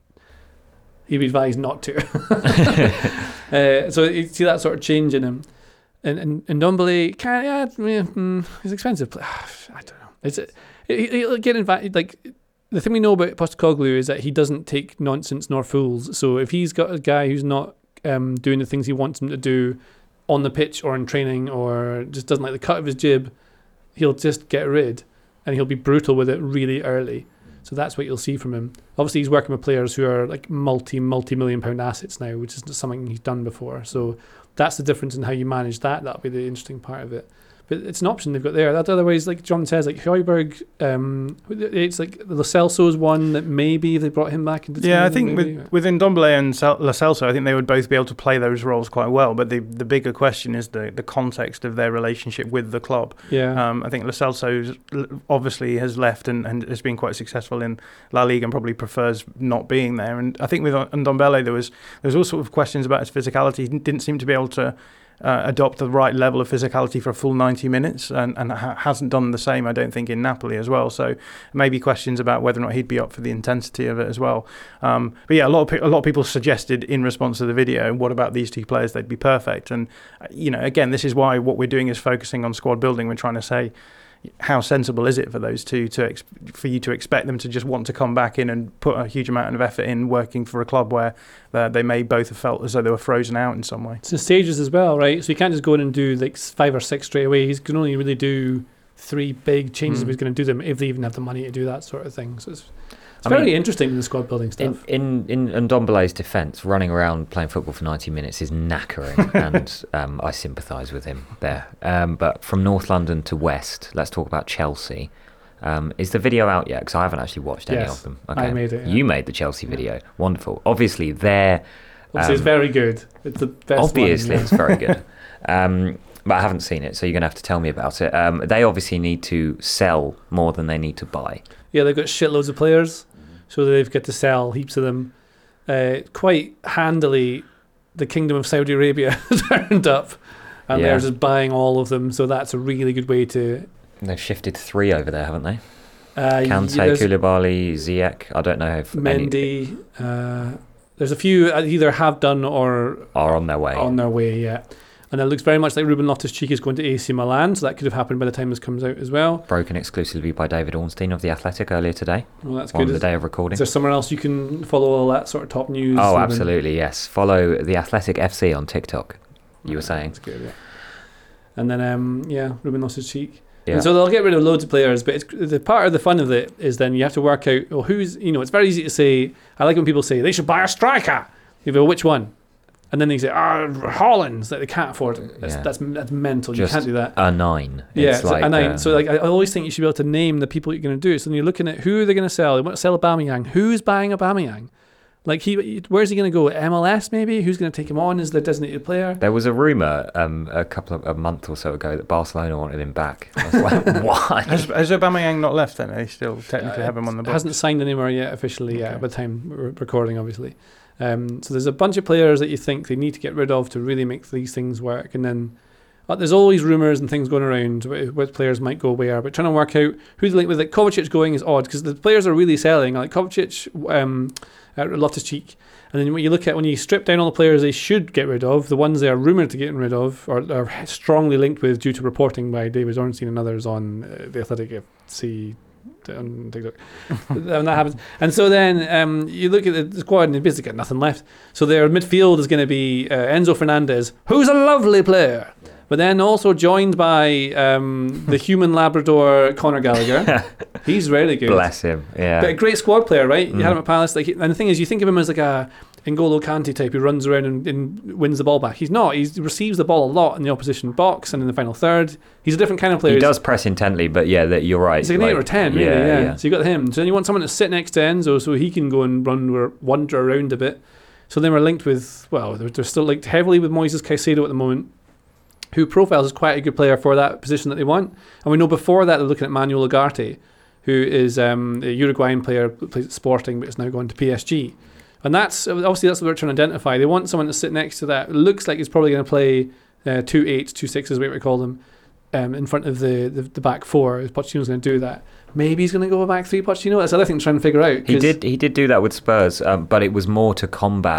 he'd be advised not to. uh, so you see that sort of change in him. And and, and Ndombele, can yeah, yeah, mm, he's expensive. I don't know. It's it, it, it'll get invited. Like the thing we know about Postecoglou is that he doesn't take nonsense nor fools. So if he's got a guy who's not um, doing the things he wants him to do on the pitch or in training, or just doesn't like the cut of his jib, he'll just get rid, and he'll be brutal with it really early. So that's what you'll see from him. Obviously, he's working with players who are like multi, multi-million pound assets now, which isn't something he's done before. So that's the difference in how you manage that. That'll be the interesting part of it. But it's an option they've got there. That otherwise, like John says, like Højbjerg, um, it's like Lo Celso's one that maybe they brought him back into. Yeah, I think maybe. with with Ndombele and Lo Celso, I think they would both be able to play those roles quite well. But the the bigger question is the the context of their relationship with the club. Yeah, um, I think Lo Celso obviously has left and, and has been quite successful in La Liga and probably prefers not being there. And I think with Ndombele, there was there was all sort of questions about his physicality. He didn't seem to be able to Uh, adopt the right level of physicality for a full ninety minutes, and, and ha- hasn't done the same, I don't think, in Napoli as well. So maybe questions about whether or not he'd be up for the intensity of it as well. Um, but yeah, a lot of pe- a lot of people suggested in response to the video, what about these two players? They'd be perfect. And uh, you know, again, this is why what we're doing is focusing on squad building. We're trying to say, how sensible is it for those two to ex- for you to expect them to just want to come back in and put a huge amount of effort in working for a club where uh, they may both have felt as though they were frozen out in some way. It's in stages as well, right? So you can't just go in and do like five or six straight away. He can only really do three big changes Mm. if he's going to do them, if they even have the money to do that sort of thing. So it's it's I very mean, interesting with the squad building stuff. In in, in Ndombele's defence, running around playing football for ninety minutes is knackering, and um, I sympathise with him there. Um, but from North London to West, let's talk about Chelsea. Um, is the video out yet? Because I haven't actually watched any Yes, of them. I made it, yeah. You made the Chelsea video. Wonderful. Obviously, they're... Obviously, um, it's very good. It's the best Obviously, one, it's very good. Um, but I haven't seen it, so you're going to have to tell me about it. Um, they obviously need to sell more than they need to buy. Yeah, they've got shitloads of players, so they've got to sell heaps of them. Uh, quite handily, the Kingdom of Saudi Arabia turned up, and Yeah. they're just buying all of them, so that's a really good way to... They've shifted three over there, haven't they? Uh, Kante, there's Koulibaly, Ziyech. I don't know if any Mendy. Uh, there's a few that either have done or are on their way. on their way, yeah. And it looks very much like Ruben Loftus-Cheek is going to A C Milan, so that could have happened by the time this comes out as well. Broken exclusively by David Ornstein of The Athletic earlier today. Well, that's on good. the Is, day of recording. is there somewhere else you can follow all that sort of top news? Oh, Ruben? absolutely, yes. Follow The Athletic F C on TikTok, you were saying. That's good, yeah. And then, um, yeah, Ruben Loftus-Cheek. Yeah. And so they'll get rid of loads of players, but it's, the part of the fun of it is then you have to work out, well, who's, you know, it's very easy to say, I like when people say, they should buy a striker. You go, which one? And then they say, ah, oh, Holland's, like they can't afford it. That's, Yeah. that's, that's mental. Just you can't do that. a nine. Yeah, It's so, like, and I, uh, so like I always think you should be able to name the people you're going to do. So then you're looking at who they're going to sell. They want to sell Aubameyang. Who's buying Aubameyang? Like he, where's he going to go? M L S maybe? Who's going to take him on as the designated player? There was a rumour um, a couple of a month or so ago that Barcelona wanted him back. I was like, why? Has, has Aubameyang not left then? They still technically have him on the books. Hasn't signed anywhere yet officially yet Okay. by the time we're recording, obviously. Um, so there's a bunch of players that you think they need to get rid of to really make these things work, and then uh, there's always rumours and things going around about which players might go where. But trying to work out who's linked with it. Kovacic going is odd because the players are really selling. Like Kovacic, um, uh, Loftus-Cheek. And then when you look at, when you strip down all the players they should get rid of, the ones they are rumoured to get rid of or are strongly linked with due to reporting by David Ornstein and others on uh, the Athletic F C on TikTok. And that happens. And so then um, you look at the squad and they basically got nothing left. So their midfield is going to be uh, Enzo Fernandez, who's a lovely player, but then also joined by um, the human Labrador Conor Gallagher. He's really good. Bless him. Yeah. But a great squad player, right? You Mm. had him at Palace. Like, and the thing is, you think of him as like a N'Golo Kante type who runs around and, and wins the ball back. He's not. He's, he receives the ball a lot in the opposition box and in the final third. He's a different kind of player. He He's- does press intently, but yeah, that you're right. He's like an eight or ten, really. yeah, Yeah, yeah. So you got him. So then you want someone to sit next to Enzo so he can go and run or wander around a bit. So then we're linked with, well, they're, they're still linked heavily with Moises Caicedo at the moment, who profiles as quite a good player for that position that they want. And we know before that they're looking at Manuel Ugarte, who is um, a Uruguayan player who plays at Sporting but is now going to P S G. And that's obviously that's what they're trying to identify. They want someone to sit next to that. It looks like he's probably going to play uh, two eights, two sixes, whatever we call them, um, in front of the, the, the back four. Pochettino's going to do that. Maybe he's going to go a back three, Pochettino. That's the other thing to try and figure out. He did. He did do that with Spurs, um, but it was more to combat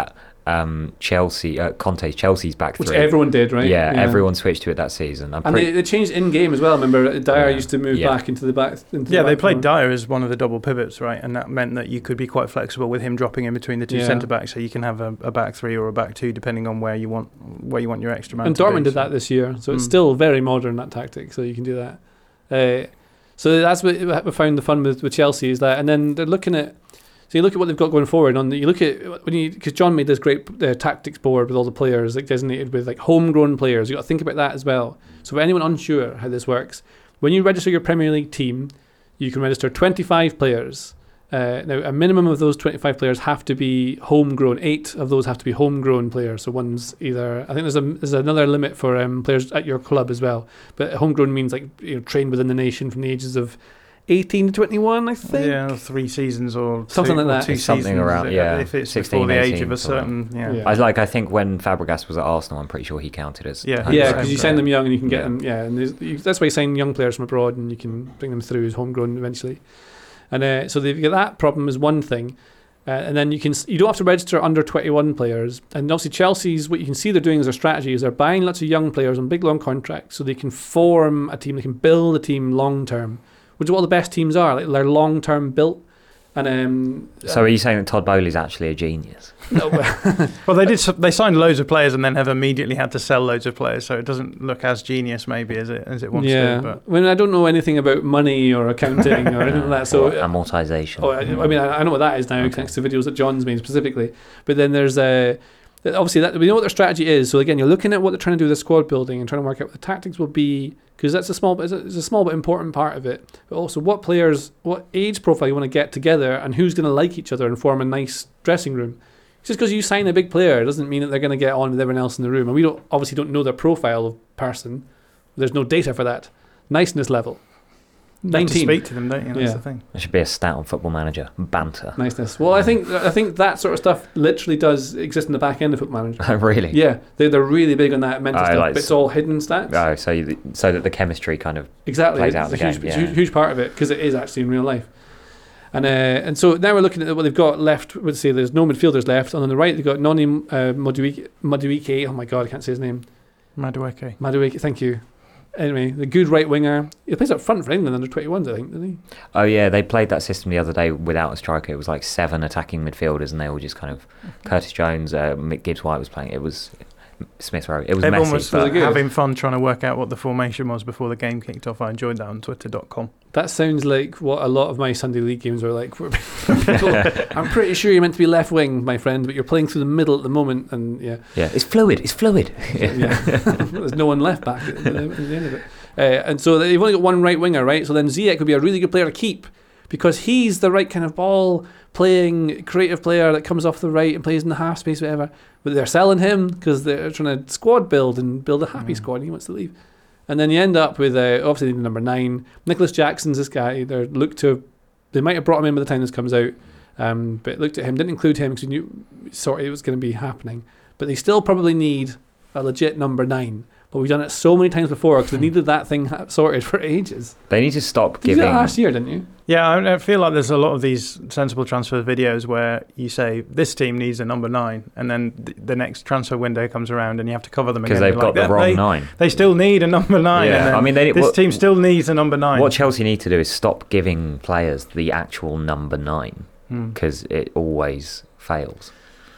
um, Chelsea, uh, Conte's Chelsea's back Which three. everyone did, right? Yeah, Yeah. everyone switched to it that season. I'm And pretty, they, they changed in game as well. Remember, Dyer Yeah. used to move Yeah. back into the back. Into Yeah, the they back played corner. Dyer as one of the double pivots, right? And that meant that you could be quite flexible with him dropping in between the two Yeah. centre backs, so you can have a, a back three or a back two, depending on where you want where you want your extra man. And to be, Dortmund did so. that this year, so it's Mm. still very modern, that tactic. So you can do that. Uh, so that's what we found the fun with, with Chelsea is that, and then they're looking at. So you look at what they've got going forward. On the, you look at when you because John made this great uh, tactics board with all the players like designated with like homegrown players. You got to think about that as well. So for anyone unsure how this works, when you register your Premier League team, you can register twenty-five players. Uh, now a minimum of those twenty-five players have to be homegrown. Eight of those have to be homegrown players. So one's either I think there's a there's another limit for um, players at your club as well. But homegrown means like you know trained within the nation from the ages of eighteen to twenty-one, I think. Yeah, three seasons or Something two, like or that. two It's something seasons, around- if- yeah, if it's sixteen, before the age eighteen, of a something. certain, yeah. Yeah. I like. I think when Fabregas was at Arsenal, I'm pretty sure he counted as Yeah. home Yeah, Same because you player. sign them young and you can get Yeah. them. Yeah, and there's- you, that's why you sign young players from abroad and you can bring them through as homegrown eventually. And uh, so they've got that problem is one thing, uh, and then you can you don't have to register under twenty-one players. And obviously Chelsea's what you can see they're doing as their strategy is they're buying lots of young players on big long contracts so they can form a team, they can build a team long term, which is what all the best teams are. Like they're long term built. And um, So are you saying that Todd Bowley's actually a genius? no, Well, they did. s- They signed loads of players and then have immediately had to sell loads of players, so it doesn't look as genius maybe as it as it wants yeah. to. But When I don't know anything about money or accounting or anything like that, so Or amortization. Oh, I, I mean, I, I know what that is now, Okay. thanks to videos that John's made specifically. But then there's a uh, obviously that we know what their strategy is. So again, you're looking at what they're trying to do with the squad building and trying to work out what the tactics will be, because that's a small, it's a, it's a small but important part of it. But also, what players, what age profile you want to get together, and who's going to like each other and form a nice dressing room. Just because you sign a big player doesn't mean that they're going to get on with everyone else in the room. And we don't obviously don't know their profile of person. There's no data for that. Niceness level. you have to nineteen. speak to them, don't you? That's Yeah. the thing. There should be a stat on Football Manager. Banter. Niceness. Well, I think I think that sort of stuff literally does exist in the back end of Football Manager. Oh, really? Yeah, they they're really big on that mental Oh, stuff. like But it's all hidden stats. Oh, so you, so that the chemistry kind of Exactly. plays out it's in a the huge, game, it's a yeah. huge, huge part of it because it is actually in real life. And uh, and so now we're looking at what they've got left. Let's say there's no midfielders left, and on the right they've got Noni uh, Madueke. Madueke. Oh my God, I can't say his name. Madueke. Madueke. Thank you. Anyway, the good right winger. He plays up front for England under twenty-ones, I think, doesn't he? Oh yeah, they played that system the other day without a striker. It was like seven attacking midfielders, and they were just kind of Curtis Jones, uh, Mick Gibbs White was playing. It was Smith Rowe. It was Everyone messy. was Was uh, it good? having fun trying to work out what the formation was before the game kicked off. I enjoyed that on twitter dot com. That sounds like what a lot of my Sunday league games are like. Where people, I'm pretty sure you're meant to be left wing, my friend, but you're playing through the middle at the moment, and yeah, yeah, it's fluid. It's fluid. yeah. There's no one left back at the, at the end of it. Uh, and so they've only got one right winger, right? So then Ziyech would be a really good player to keep because he's the right kind of ball playing creative player that comes off the right and plays in the half space, whatever. But they're selling him because they're trying to squad build and build a happy Mm. squad. And he wants to leave. And then you end up with uh, obviously number nine, Nicholas Jackson's this guy. They look to, they might have brought him in by the time this comes out, um, but looked at him, didn't include him because we knew sort of it was going to be happening. But they still probably need a legit number nine. But we've done it so many times before because they needed that thing ha- sorted for ages. They need to stop Did you do giving. that last year, didn't you? Yeah, I, I feel like there's a lot of these sensible transfer videos where you say this team needs a number nine, and then th- the next transfer window comes around and you have to cover them again. Because they've You're got like, the "They- wrong they, nine. They still need a number nine. Yeah, and then I mean, they- this what- team still needs a number nine. What Chelsea need to do is stop giving players the actual number nine Hmm. because it always fails.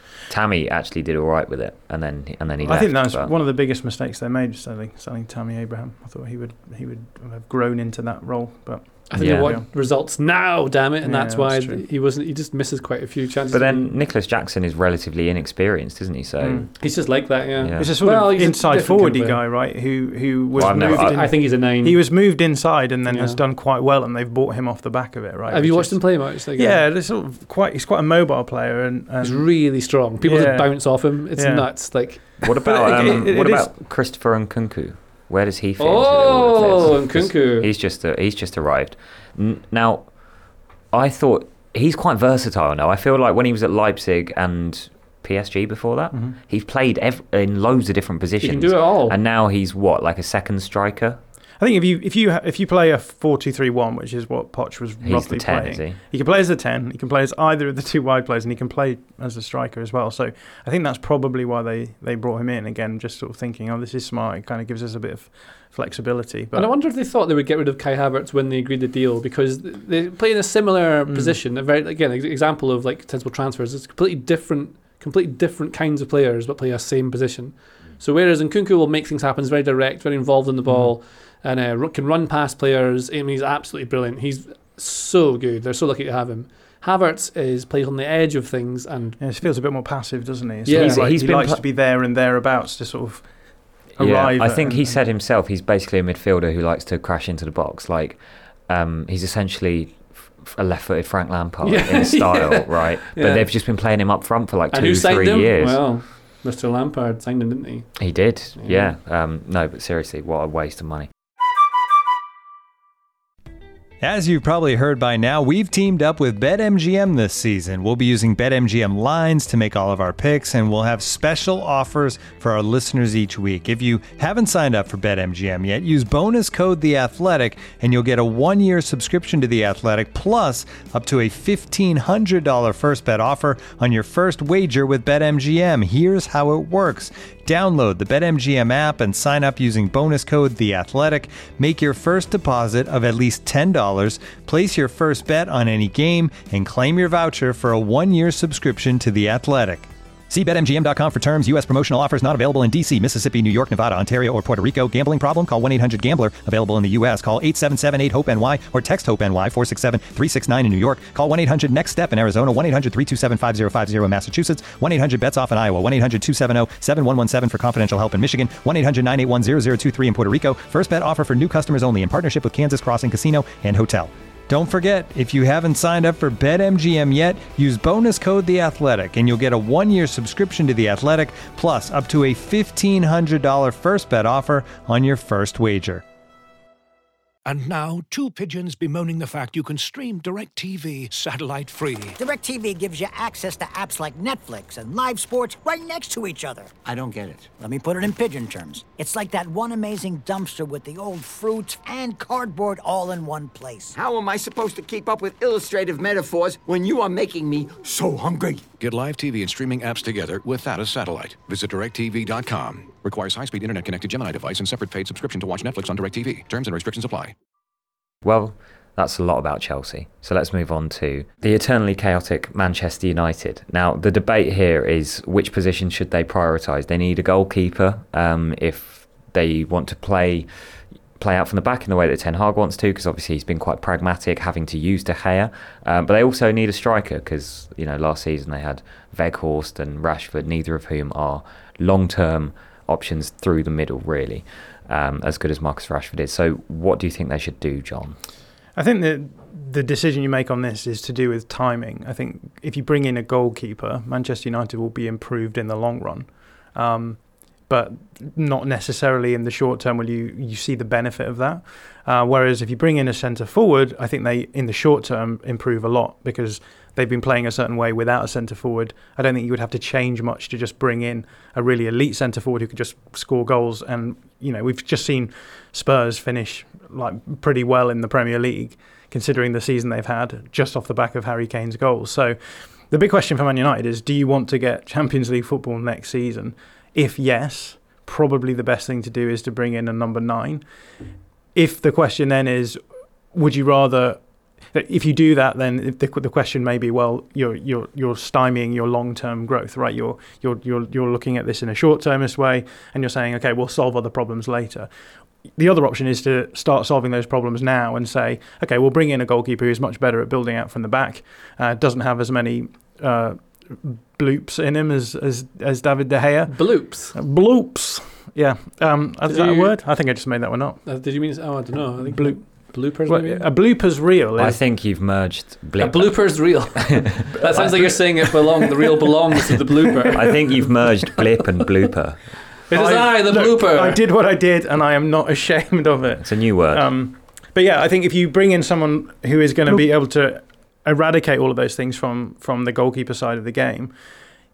Tammy actually did all right with it, and then and then he I left. think that's but- one of the biggest mistakes they made, selling selling Tammy Abraham. I thought he would he would have grown into that role, but I think Yeah. they want results now, damn it, and Yeah, that's why that's true. he wasn't. He just misses quite a few chances. But then Nicholas Jackson is relatively inexperienced, isn't he? So Mm. he's just like that, yeah. Yeah. it's a sort Well, of he's a inside different forwardy kind of guy, right? Who who was Well, I've never- moved I, in, I think he's a nine. he was moved inside and then has Yeah. done quite well, and they've bought him off the back of it, right? Have you which watched is- him play much? Like, Yeah, there's sort of quite. He's quite a mobile player, and, and he's really strong. People Yeah. just bounce off him. It's Yeah. nuts. Like what about it- um, it- what it about Christopher Nkunku? Where does he fit Oh, into all of this? 'Cause Nkunku. He's just uh, he's just arrived. N- now, I thought he's quite versatile now. I feel like when he was at Leipzig and P S G before that, Mhm. he's played ev- in loads of different you positions. can do it all. And now he's what, like a second striker? I think if you if you if you play a four two three one, which is what Poch was He's roughly the ten, playing, is he? he can play as the ten, he can play as either of the two wide players, and he can play as a striker as well. So I think that's probably why they, they brought him in. Again, just sort of thinking, oh, this is smart. It kind of gives us a bit of flexibility. But and I wonder if they thought they would get rid of Kai Havertz when they agreed the deal, because they play in a similar mm. position. A very again example of like sensible transfers. It's completely different, completely different kinds of players, but play a same position. So whereas Nkunku will make things happen, is very direct, very involved in the ball, mm. and uh, can run past players. I mean, he's absolutely brilliant. He's so good. They're so lucky to have him. Havertz is plays on the edge of things, and yeah, it feels a bit more passive, doesn't he? So yeah, he's like, he's he been likes pl- to be there and thereabouts to sort of yeah, arrive. I think and, he said himself he's basically a midfielder who likes to crash into the box. Like um, he's essentially a left-footed Frank Lampard yeah, in style, yeah. right? But yeah. they've just been playing him up front for like and two, who signed three him? years. Well, Mister Lampard signed him, didn't he? He did, yeah. yeah. Um, no, but seriously, what a waste of money. As you've probably heard by now, we've teamed up with BetMGM this season. We'll be using BetMGM lines to make all of our picks, and we'll have special offers for our listeners each week. If you haven't signed up for BetMGM yet, use bonus code The Athletic, and you'll get a one-year subscription to The Athletic, plus up to a fifteen hundred dollars first bet offer on your first wager with BetMGM. Here's how it works. Download the BetMGM app and sign up using bonus code The Athletic. Make your first deposit of at least ten dollars, place your first bet on any game, and claim your voucher for a one-year subscription to The Athletic. See Bet M G M dot com for terms. U S promotional offers not available in D C, Mississippi, New York, Nevada, Ontario, or Puerto Rico. Gambling problem? Call one eight hundred gambler. Available in the U S. Call eight seven seven eight hope N Y or text HOPE-NY four six seven three six nine in New York. Call one eight hundred next step in Arizona. one eight hundred three two seven five zero five zero in Massachusetts. one eight hundred bets off in Iowa. one eight hundred two seven zero seven one one seven for confidential help in Michigan. one eight hundred nine eight one zero zero two three in Puerto Rico. First bet offer for new customers only in partnership with Kansas Crossing Casino and Hotel. Don't forget, if you haven't signed up for BetMGM yet, use bonus code The Athletic, and you'll get a one-year subscription to The Athletic, plus up to a fifteen hundred dollars first bet offer on your first wager. And now, two pigeons bemoaning the fact you can stream DirecTV satellite-free. DirecTV gives you access to apps like Netflix and live sports right next to each other. I don't get it. Let me put it in pigeon terms. It's like that one amazing dumpster with the old fruits and cardboard all in one place. How am I supposed to keep up with illustrative metaphors when you are making me so hungry? Get live T V and streaming apps together without a satellite. Visit direct T V dot com. Requires high-speed internet-connected Gemini device and separate paid subscription to watch Netflix on DirecTV. Terms and restrictions apply. Well, that's a lot about Chelsea. So let's move on to the eternally chaotic Manchester United. Now, the debate here is which position should they prioritise? They need a goalkeeper um, if they want to play play out from the back in the way that Ten Hag wants to, because obviously he's been quite pragmatic, having to use De Gea. Um, but they also need a striker because, you know, last season they had Weghorst and Rashford, neither of whom are long-term options through the middle, really. Um, as good as Marcus Rashford is. So what do you think they should do, John? I think that the decision you make on this is to do with timing. I think if you bring in a goalkeeper, Manchester United will be improved in the long run. Um, but not necessarily in the short term will you, you see the benefit of that. Uh, whereas if you bring in a centre forward, I think they, in the short term, improve a lot because they've been playing a certain way without a centre forward. I don't think you would have to change much to just bring in a really elite centre forward who could just score goals. And, you know, we've just seen Spurs finish like pretty well in the Premier League, considering the season they've had, just off the back of Harry Kane's goals. So the big question for Man United is, do you want to get Champions League football next season? If yes, probably the best thing to do is to bring in a number nine. If the question then is, would you rather... If you do that, then the, the question may be, well, you're you're you're stymieing your long-term growth, right? You're you're you're you're looking at this in a short-termist way, and you're saying, okay, we'll solve other problems later. The other option is to start solving those problems now and say, okay, we'll bring in a goalkeeper who's much better at building out from the back, uh, doesn't have as many uh, bloops in him as, as as David De Gea. Bloops. Uh, bloops. Yeah. Um, is Did that you- a word? I think I just made that one up. Uh, did you mean? Oh, I don't know. I think Bloop. bloopers. Well, maybe? a blooper's reel is... I think you've merged A blip. blooper's reel. That sounds like you're saying it belong. The reel belongs to the blooper. I think you've merged blip and blooper. It is I, the look, blooper. I did what I did, and I am not ashamed of it. It's a new word. Um, but yeah, I think if you bring in someone who is going to be able to eradicate all of those things from from the goalkeeper side of the game,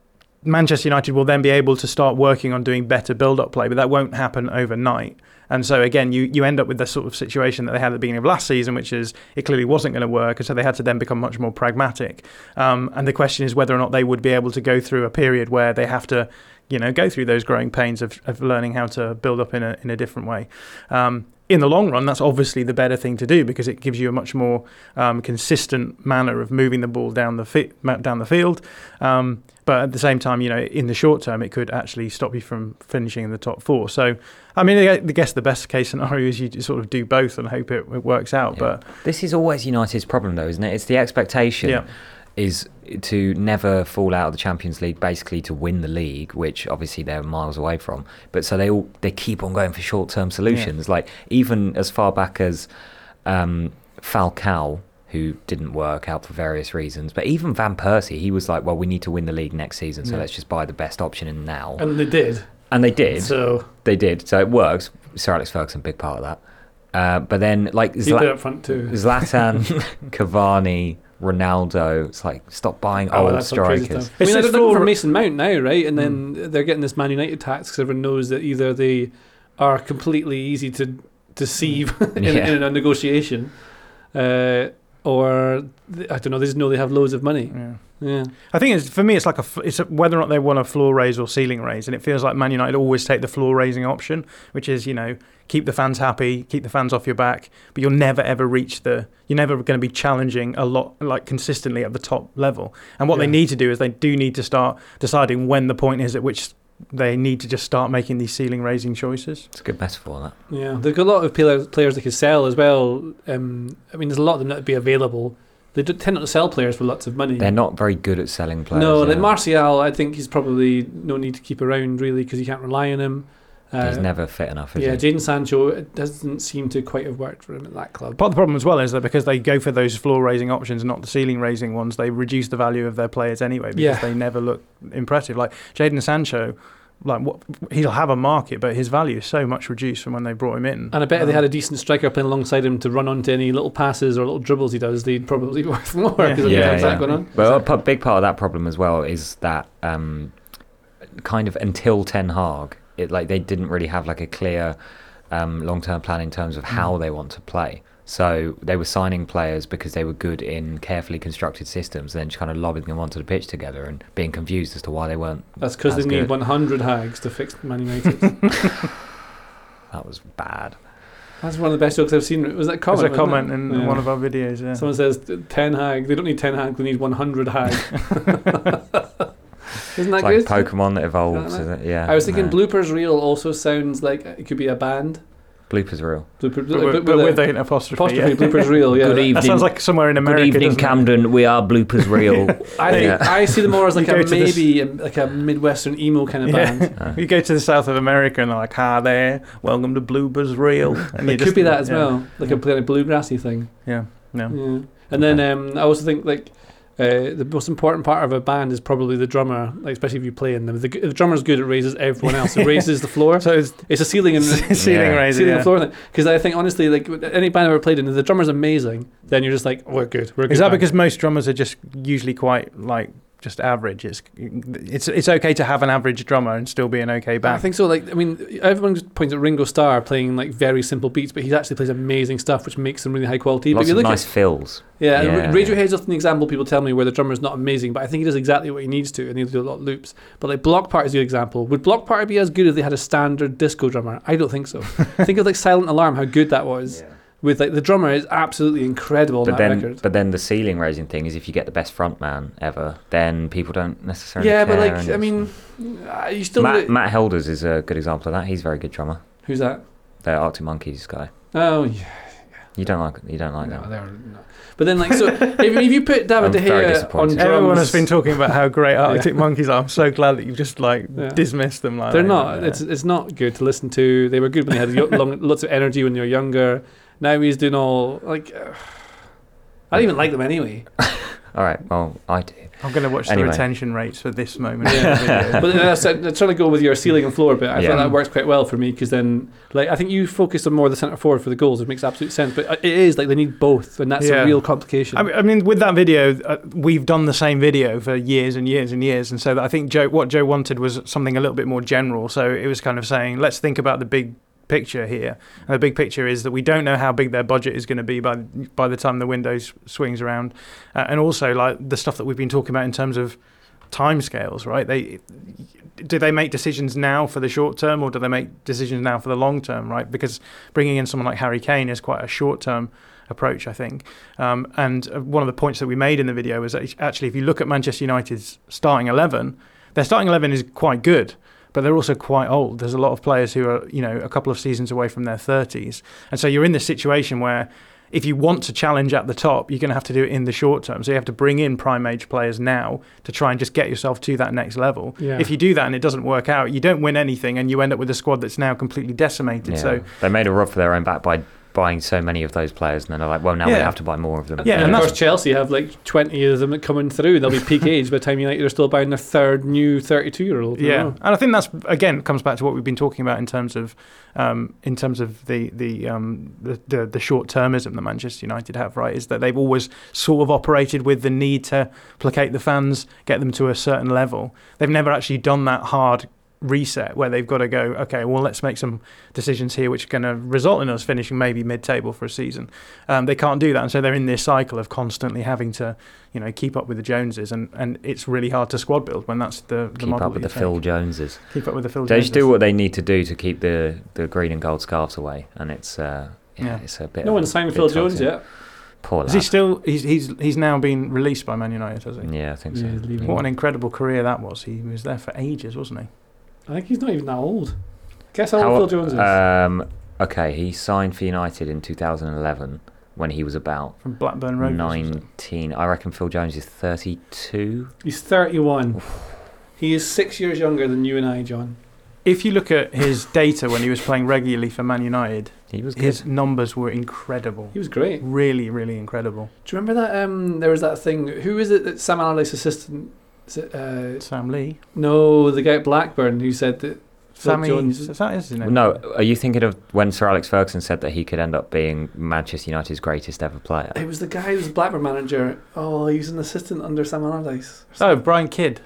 Manchester United will then be able to start working on doing better build-up play, but that won't happen overnight. And so again, you, you end up with the sort of situation that they had at the beginning of last season, which is it clearly wasn't going to work, and so they had to then become much more pragmatic. Um, and the question is whether or not they would be able to go through a period where they have to, you know, go through those growing pains of, of learning how to build up in a in a different way. Um, in the long run, that's obviously the better thing to do because it gives you a much more um, consistent manner of moving the ball down the fi- down the field. Um, but at the same time, you know, in the short term, it could actually stop you from finishing in the top four. So, I mean, I guess the best case scenario is you sort of do both and hope it, it works out. Yeah. But this is always United's problem, though, isn't it? It's the expectation. Yeah. Is to never fall out of the Champions League, basically to win the league, which obviously they're miles away from. But so they all they keep on going for short-term solutions. Yeah. Like even as far back as um, Falcao, who didn't work out for various reasons, but even Van Persie, he was like, well, we need to win the league next season, so yeah. let's just buy the best option in now. And they did. And they did. So they did. So it works. Sir Alex Ferguson, big part of that. Uh, but then like Zla- up front too. Zlatan, Cavani, Ronaldo, it's like stop buying oh, old strikers. I mean, they're looking for Mason Mount now, right? And then mm. they're getting this Man United tax because everyone knows that either they are completely easy to deceive in, yeah. in a negotiation, uh, or I don't know. They just know they have loads of money. Yeah. Yeah, I think it's, for me, it's like a it's a, whether or not they want a floor raise or ceiling raise, and it feels like Man United always take the floor raising option, which is, you know, keep the fans happy, keep the fans off your back, but you'll never ever reach the you're never going to be challenging a lot like consistently at the top level. And what yeah. they need to do is they do need to start deciding when the point is at which they need to just start making these ceiling raising choices. It's a good metaphor, that. Yeah, they've got a lot of players players they could sell as well. Um, I mean, there's a lot of them that would be available. They do tend not to sell players for lots of money. They're not very good at selling players. No, yeah. like Martial, I think he's probably no need to keep around really because you can't rely on him. Uh, he's never fit enough, is yeah, he? Jadon Sancho, it doesn't seem to quite have worked for him at that club. Part of the problem as well is that because they go for those floor-raising options, not the ceiling-raising ones, they reduce the value of their players anyway because yeah. they never look impressive. Like Jadon Sancho, like what he'll have a market, but his value is so much reduced from when they brought him in. And I bet um, if they had a decent striker playing alongside him to run onto any little passes or little dribbles he does, they'd probably be worth more. Yeah, yeah, yeah. That going on. Well, a big part of that problem as well is that um, kind of until Ten Hag, it like they didn't really have like a clear um, long-term plan in terms of how mm. they want to play. So they were signing players because they were good in carefully constructed systems, and then just kind of lobbing them onto the pitch together and being confused as to why they weren't. That's because they good. need one hundred Hags to fix Man United. That was bad. That's one of the best jokes I've seen. Was that a comment? There's a comment in yeah. one of our videos. Yeah. Someone says ten Hag. They don't need ten Hag. They need one hundred Hag. Isn't that it's good? Like Pokemon that evolves. Is it? Yeah. I was thinking no. bloopers reel also sounds like it could be a band. Bloopers reel. Blooper, but, with, but with an apostrophe. Apostrophe, yeah. bloopers reel, yeah. Good evening. That sounds like somewhere in America. Good evening, Camden. It? We are bloopers reel. I think yeah. I see them more as like a maybe this... like a Midwestern emo kind of yeah. band. Uh. You go to the south of America and they're like, "Hi there, welcome to Bloopers Reel." And it could just, be that as yeah. well, like yeah. a kind of bluegrassy thing. Yeah, yeah. yeah. And then um, I also think like. Uh, the most important part of a band is probably the drummer, like especially if you play in them. The, if the drummer's good, it raises everyone else. It raises the floor. So it's, it's a ceiling and ceiling yeah. raising, ceiling yeah. and floor thing. Because I think honestly, like any band I've ever played in, if the drummer's amazing, then you're just like, we're good. We're a good is that band. because most drummers are just usually quite like just average? It's it's it's okay to have an average drummer and still be an okay band. I think so. Like I mean, everyone just points at Ringo Starr playing like very simple beats, but he actually plays amazing stuff, which makes them really high quality. Lots but you of look nice at, fills. Yeah, yeah and Radiohead's often the example people tell me where the drummer's not amazing, but I think he does exactly what he needs to, and he'll do a lot of loops. But like Block Party is a good example. Would Block Party be as good if they had a standard disco drummer? I don't think so. Think of like Silent Alarm, how good that was. Yeah. With like the drummer is absolutely incredible but on that then, record. But then the ceiling raising thing is if you get the best front man ever, then people don't necessarily yeah, care. but like I mean, uh, you still Matt, Matt Helders is a good example of that. He's a very good drummer. Who's that? The Arctic Monkeys guy. Oh yeah. You don't like you don't like no, them. They're no. But then like so if, if you put David De Gea on drums, everyone has been talking about how great Arctic yeah. Monkeys are. I'm so glad that you've just like yeah. dismissed them. Like they're that. not. Yeah. It's it's not good to listen to. They were good when they had long, lots of energy when they were younger. Now he's doing all like. Uh, I don't even like them anyway. All right. Well, I do. I'm going to watch Anyway. the retention rates for this moment. Yeah. But that's, that's trying to go with your ceiling and floor bit. I Yeah. thought that works quite well for me because then, like, I think you focused on more the centre forward for the goals. It makes absolute sense. But it is like they need both, and that's Yeah. a real complication. I mean, I mean, with that video, uh, we've done the same video for years and years and years, and so that I think Joe, what Joe wanted was something a little bit more general. So it was kind of saying, let's think about the big picture here. And the big picture is that we don't know how big their budget is going to be by by the time the window s- swings around, uh, and also like the stuff that we've been talking about in terms of timescales, right? They do they make decisions now for the short term, or do they make decisions now for the long term, right? Because bringing in someone like Harry Kane is quite a short term approach, I think. Um, and uh, one of the points that we made in the video was that actually, if you look at Manchester United's starting eleven, their starting eleven is quite good, but they're also quite old. There's a lot of players who are, you know, a couple of seasons away from their thirties. And so you're in this situation where if you want to challenge at the top, you're going to have to do it in the short term. So you have to bring in prime age players now to try and just get yourself to that next level. Yeah. If you do that and it doesn't work out, you don't win anything and you end up with a squad that's now completely decimated. Yeah. So they made a rub for their own back by buying so many of those players, and then they're like, well, now Yeah. we have to buy more of them. Yeah, and, and of that's- course Chelsea have like twenty of them coming through. They'll be peak age by the time United are still buying their third new thirty-two-year-old. Yeah, and I think that's again comes back to what we've been talking about in terms of um, in terms of the the, um, the the the short termism that Manchester United have. Right, is that they've always sort of operated with the need to placate the fans, get them to a certain level. They've never actually done that hard reset where they've got to go, okay, well, let's make some decisions here which are going to result in us finishing maybe mid-table for a season. Um, they can't do that, and so they're in this cycle of constantly having to, you know, keep up with the Joneses, and, and it's really hard to squad build when that's the, the Keep model up with that the you Phil take. Joneses. Keep up with the Phil They Joneses. just do what they need to do to keep the, the green and gold scarves away, and it's uh, yeah, Yeah. it's a bit. No of one's a signed bit Phil Jones toxic. yet. Poor lad. Is he still? He's he's he's now been released by Man United, has he? Yeah, I think so. Yeah, he's leaving. What an incredible career that was. He was there for ages, wasn't he? I think he's not even that old. Guess how, How- old Phil Jones is. Um, okay, he signed for United in two thousand eleven when he was about From Blackburn Rovers. was it? nineteen. I reckon Phil Jones is thirty-two. He's thirty-one. He is six years younger than you and I, John. If you look at his data when he was playing regularly for Man United, He was good. his numbers were incredible. He was great. Really, really incredible. Do you remember that? Um, there was that thing. Who is it that Sam Allardyce's assistant? Is it, uh, Sam Lee. no, the guy at Blackburn who said that Phil Sammy. Jones. Is that his name? No, are you thinking of when Sir Alex Ferguson said that he could end up being Manchester United's greatest ever player? It was the guy who was the Blackburn manager. Oh, he was an assistant under Sam Allardyce. Oh, Brian Kidd.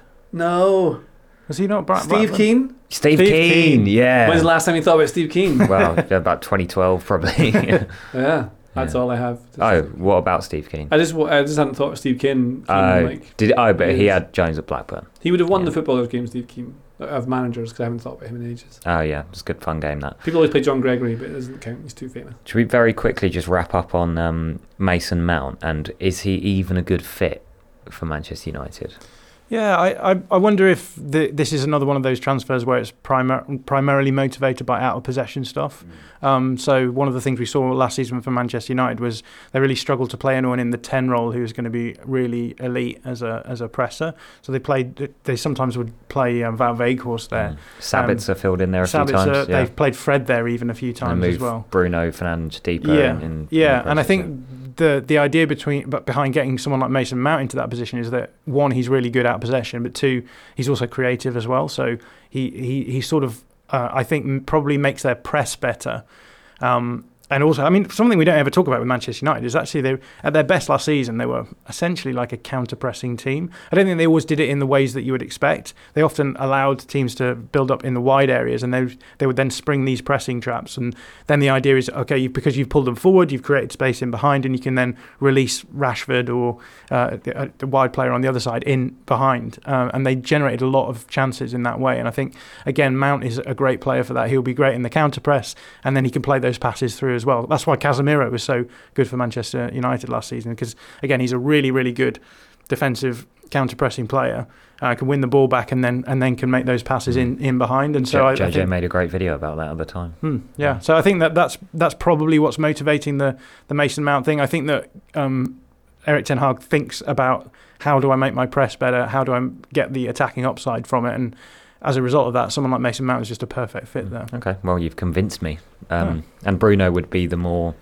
No, Was he not Brian? Steve Keane. Steve, Steve Keane, Keane. yeah. When's the last time you thought about Steve Keane? Well, about twenty twelve probably. yeah, that's Yeah. all I have. Oh, what about Steve Keane? I just I just hadn't thought of Steve Keane. Keane Oh, like, did oh, but he years. had Jones at Blackburn. he would have won yeah. the footballers game, Steve Keane, of managers, because I haven't thought about him in ages. Oh yeah, it's a good fun game that. People always play John Gregory, but it doesn't count. He's too famous. Should we very quickly just wrap up on um, Mason Mount, and is he even a good fit for Manchester United? Yeah, I, I, I wonder if the, this is another one of those transfers where it's primar- primarily motivated by out of possession stuff. Mm. Um, so one of the things we saw last season for Manchester United was they really struggled to play anyone in the ten role who was going to be really elite as a as a presser. So they played. They sometimes would play um, Wout Weghorst there. Mm. Sabitzer filled in there a few Sabitzer, times. Yeah. They've played Fred there even a few And times moved as well. Bruno Fernandes deeper. Yeah, in, in yeah, in and I process, think the the idea between but behind getting someone like Mason Mount into that position is that one, he's really good out possession, but two, he's also creative as well. So he he he sort of uh, I think m- probably makes their press better. Um, And also, I mean, something we don't ever talk about with Manchester United is actually they, at their best last season, they were essentially like a counter-pressing team. I don't think they always did it in the ways that you would expect. They often allowed teams to build up in the wide areas, and they they would then spring these pressing traps. And then the idea is, okay, you, because you've pulled them forward, you've created space in behind, and you can then release Rashford or uh, the, uh, the wide player on the other side in behind. Uh, and they generated a lot of chances in that way. And I think, again, Mount is a great player for that. He'll be great in the counter-press, and then he can play those passes through as well. That's why Casemiro was so good for Manchester United last season, because again, he's a really, really good defensive counter-pressing player. Uh, can win the ball back and then and then can make those passes in, in behind. And so J- I, I J J think, made a great video about that at the time. Hmm, yeah, so I think that that's that's probably what's motivating the the Mason Mount thing. I think that um, Erik ten Hag thinks about how do I make my press better, how do I get the attacking upside from it, and as a result of that, someone like Mason Mount is just a perfect fit there. Okay, well, you've convinced me. Um, yeah. And Bruno would be the more,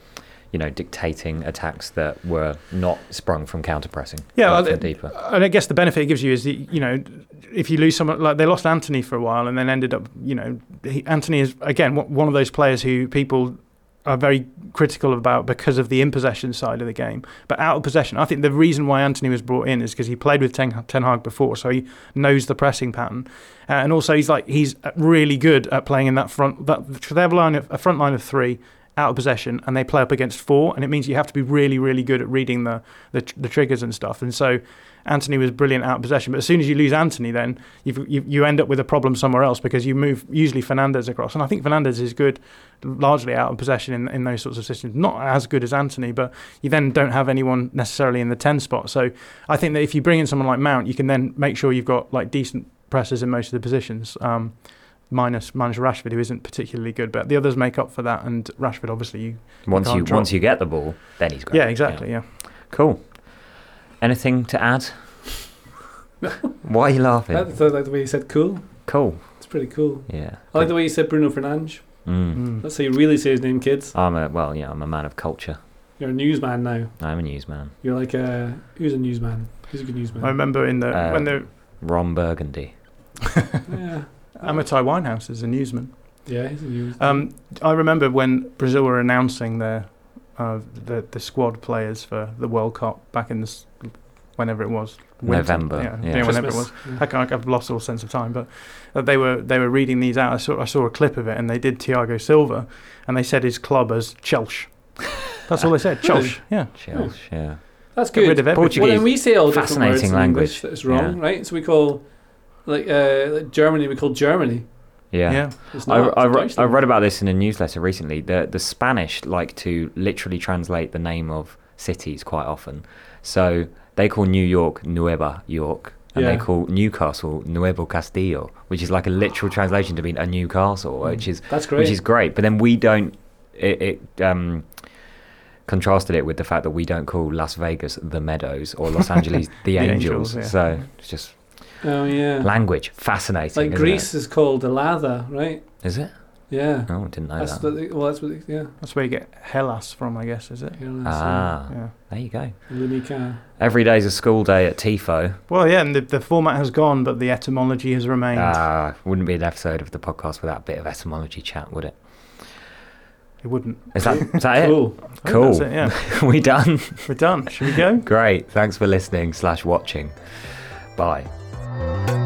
you know, dictating attacks that were not sprung from counter pressing. Yeah, well, well, deeper. And I guess the benefit it gives you is, that, you know, if you lose someone, like they lost Anthony for a while and then ended up, you know, he, Anthony is, again, one of those players who people are very critical about because of the in-possession side of the game. But out of possession, I think the reason why Anthony was brought in is because he played with Ten, Ten Hag before, so he knows the pressing pattern. Uh, and also he's like he's really good at playing in that front, that they have a, line of, a front line of three out of possession, and they play up against four, and it means you have to be really, really good at reading the, the, the triggers and stuff. And so Anthony was brilliant out of possession, but as soon as you lose Anthony, then you've, you you end up with a problem somewhere else because you move usually Fernandes across, and I think Fernandes is good largely out of possession in, in those sorts of systems. Not as good as Anthony, but you then don't have anyone necessarily in the ten spot. So I think that if you bring in someone like Mount, you can then make sure you've got like decent pressers in most of the positions. Um, minus minus Rashford, who isn't particularly good, but the others make up for that. And Rashford, obviously, you once you you drop. once you get the ball, then he's great. Yeah, exactly. Yeah. yeah. Cool. Anything to add? Why are you laughing? I like the way you said cool. Cool. It's pretty cool. Yeah. I like the way you said Bruno Fernandes. Mm. Mm. That's how you really say his name, kids. I'm a well, yeah, I'm a man of culture. You're a newsman now. I'm a newsman. You're like a who's a newsman? Who's a good newsman? I remember in the Uh, when the Ron Burgundy. yeah. Amatai Winehouse is a newsman. Yeah, he's a newsman. Um, I remember when Brazil were announcing their uh, the the squad players for the World Cup back in this whenever it was winter. November, yeah, yeah. yeah, whenever it was. Yeah. I can't, I've lost all sense of time, but uh, they were they were reading these out. I saw I saw a clip of it, and they did Thiago Silva, and they said his club as Chelsea. That's all they said. Chelsea. Yeah. Chelsea. Yeah. That's Get good. rid of everything. Portuguese. Well, then we say all different Fascinating words in language. English that's wrong, Yeah. right? So we call like uh, like Germany. We call Germany. Yeah. Yeah. It's I, not, I, it's re- Deutschland. I read about this in a newsletter recently. The the Spanish like to literally translate the name of cities quite often. So they call New York Nueva York, and Yeah. they call Newcastle Nuevo Castillo, which is like a literal translation to mean a new castle, which is That's great. which is great. But then we don't. It, it um, contrasted it with the fact that we don't call Las Vegas the Meadows or Los Angeles the, The Angels. Angels, yeah. So it's just Oh yeah. language, fascinating. Like isn't Greece it? is called Latha, right? Is it? Yeah. Oh, I didn't know That's that. what they, well, that's what they, yeah. That's where you get Hellas from, I guess, is it? Yeah, that's, Ah, Yeah. there you go. uh, Linica. Every day's a school day at Tifo. Well, yeah, and the, the format has gone, but the etymology has remained. Ah, wouldn't be an episode of the podcast without a bit of etymology chat, would it? It wouldn't. Is that, is that Cool. I think it? Cool. that's it, yeah. we done? We're done. Should we go? Great. Thanks for listening slash watching. Bye.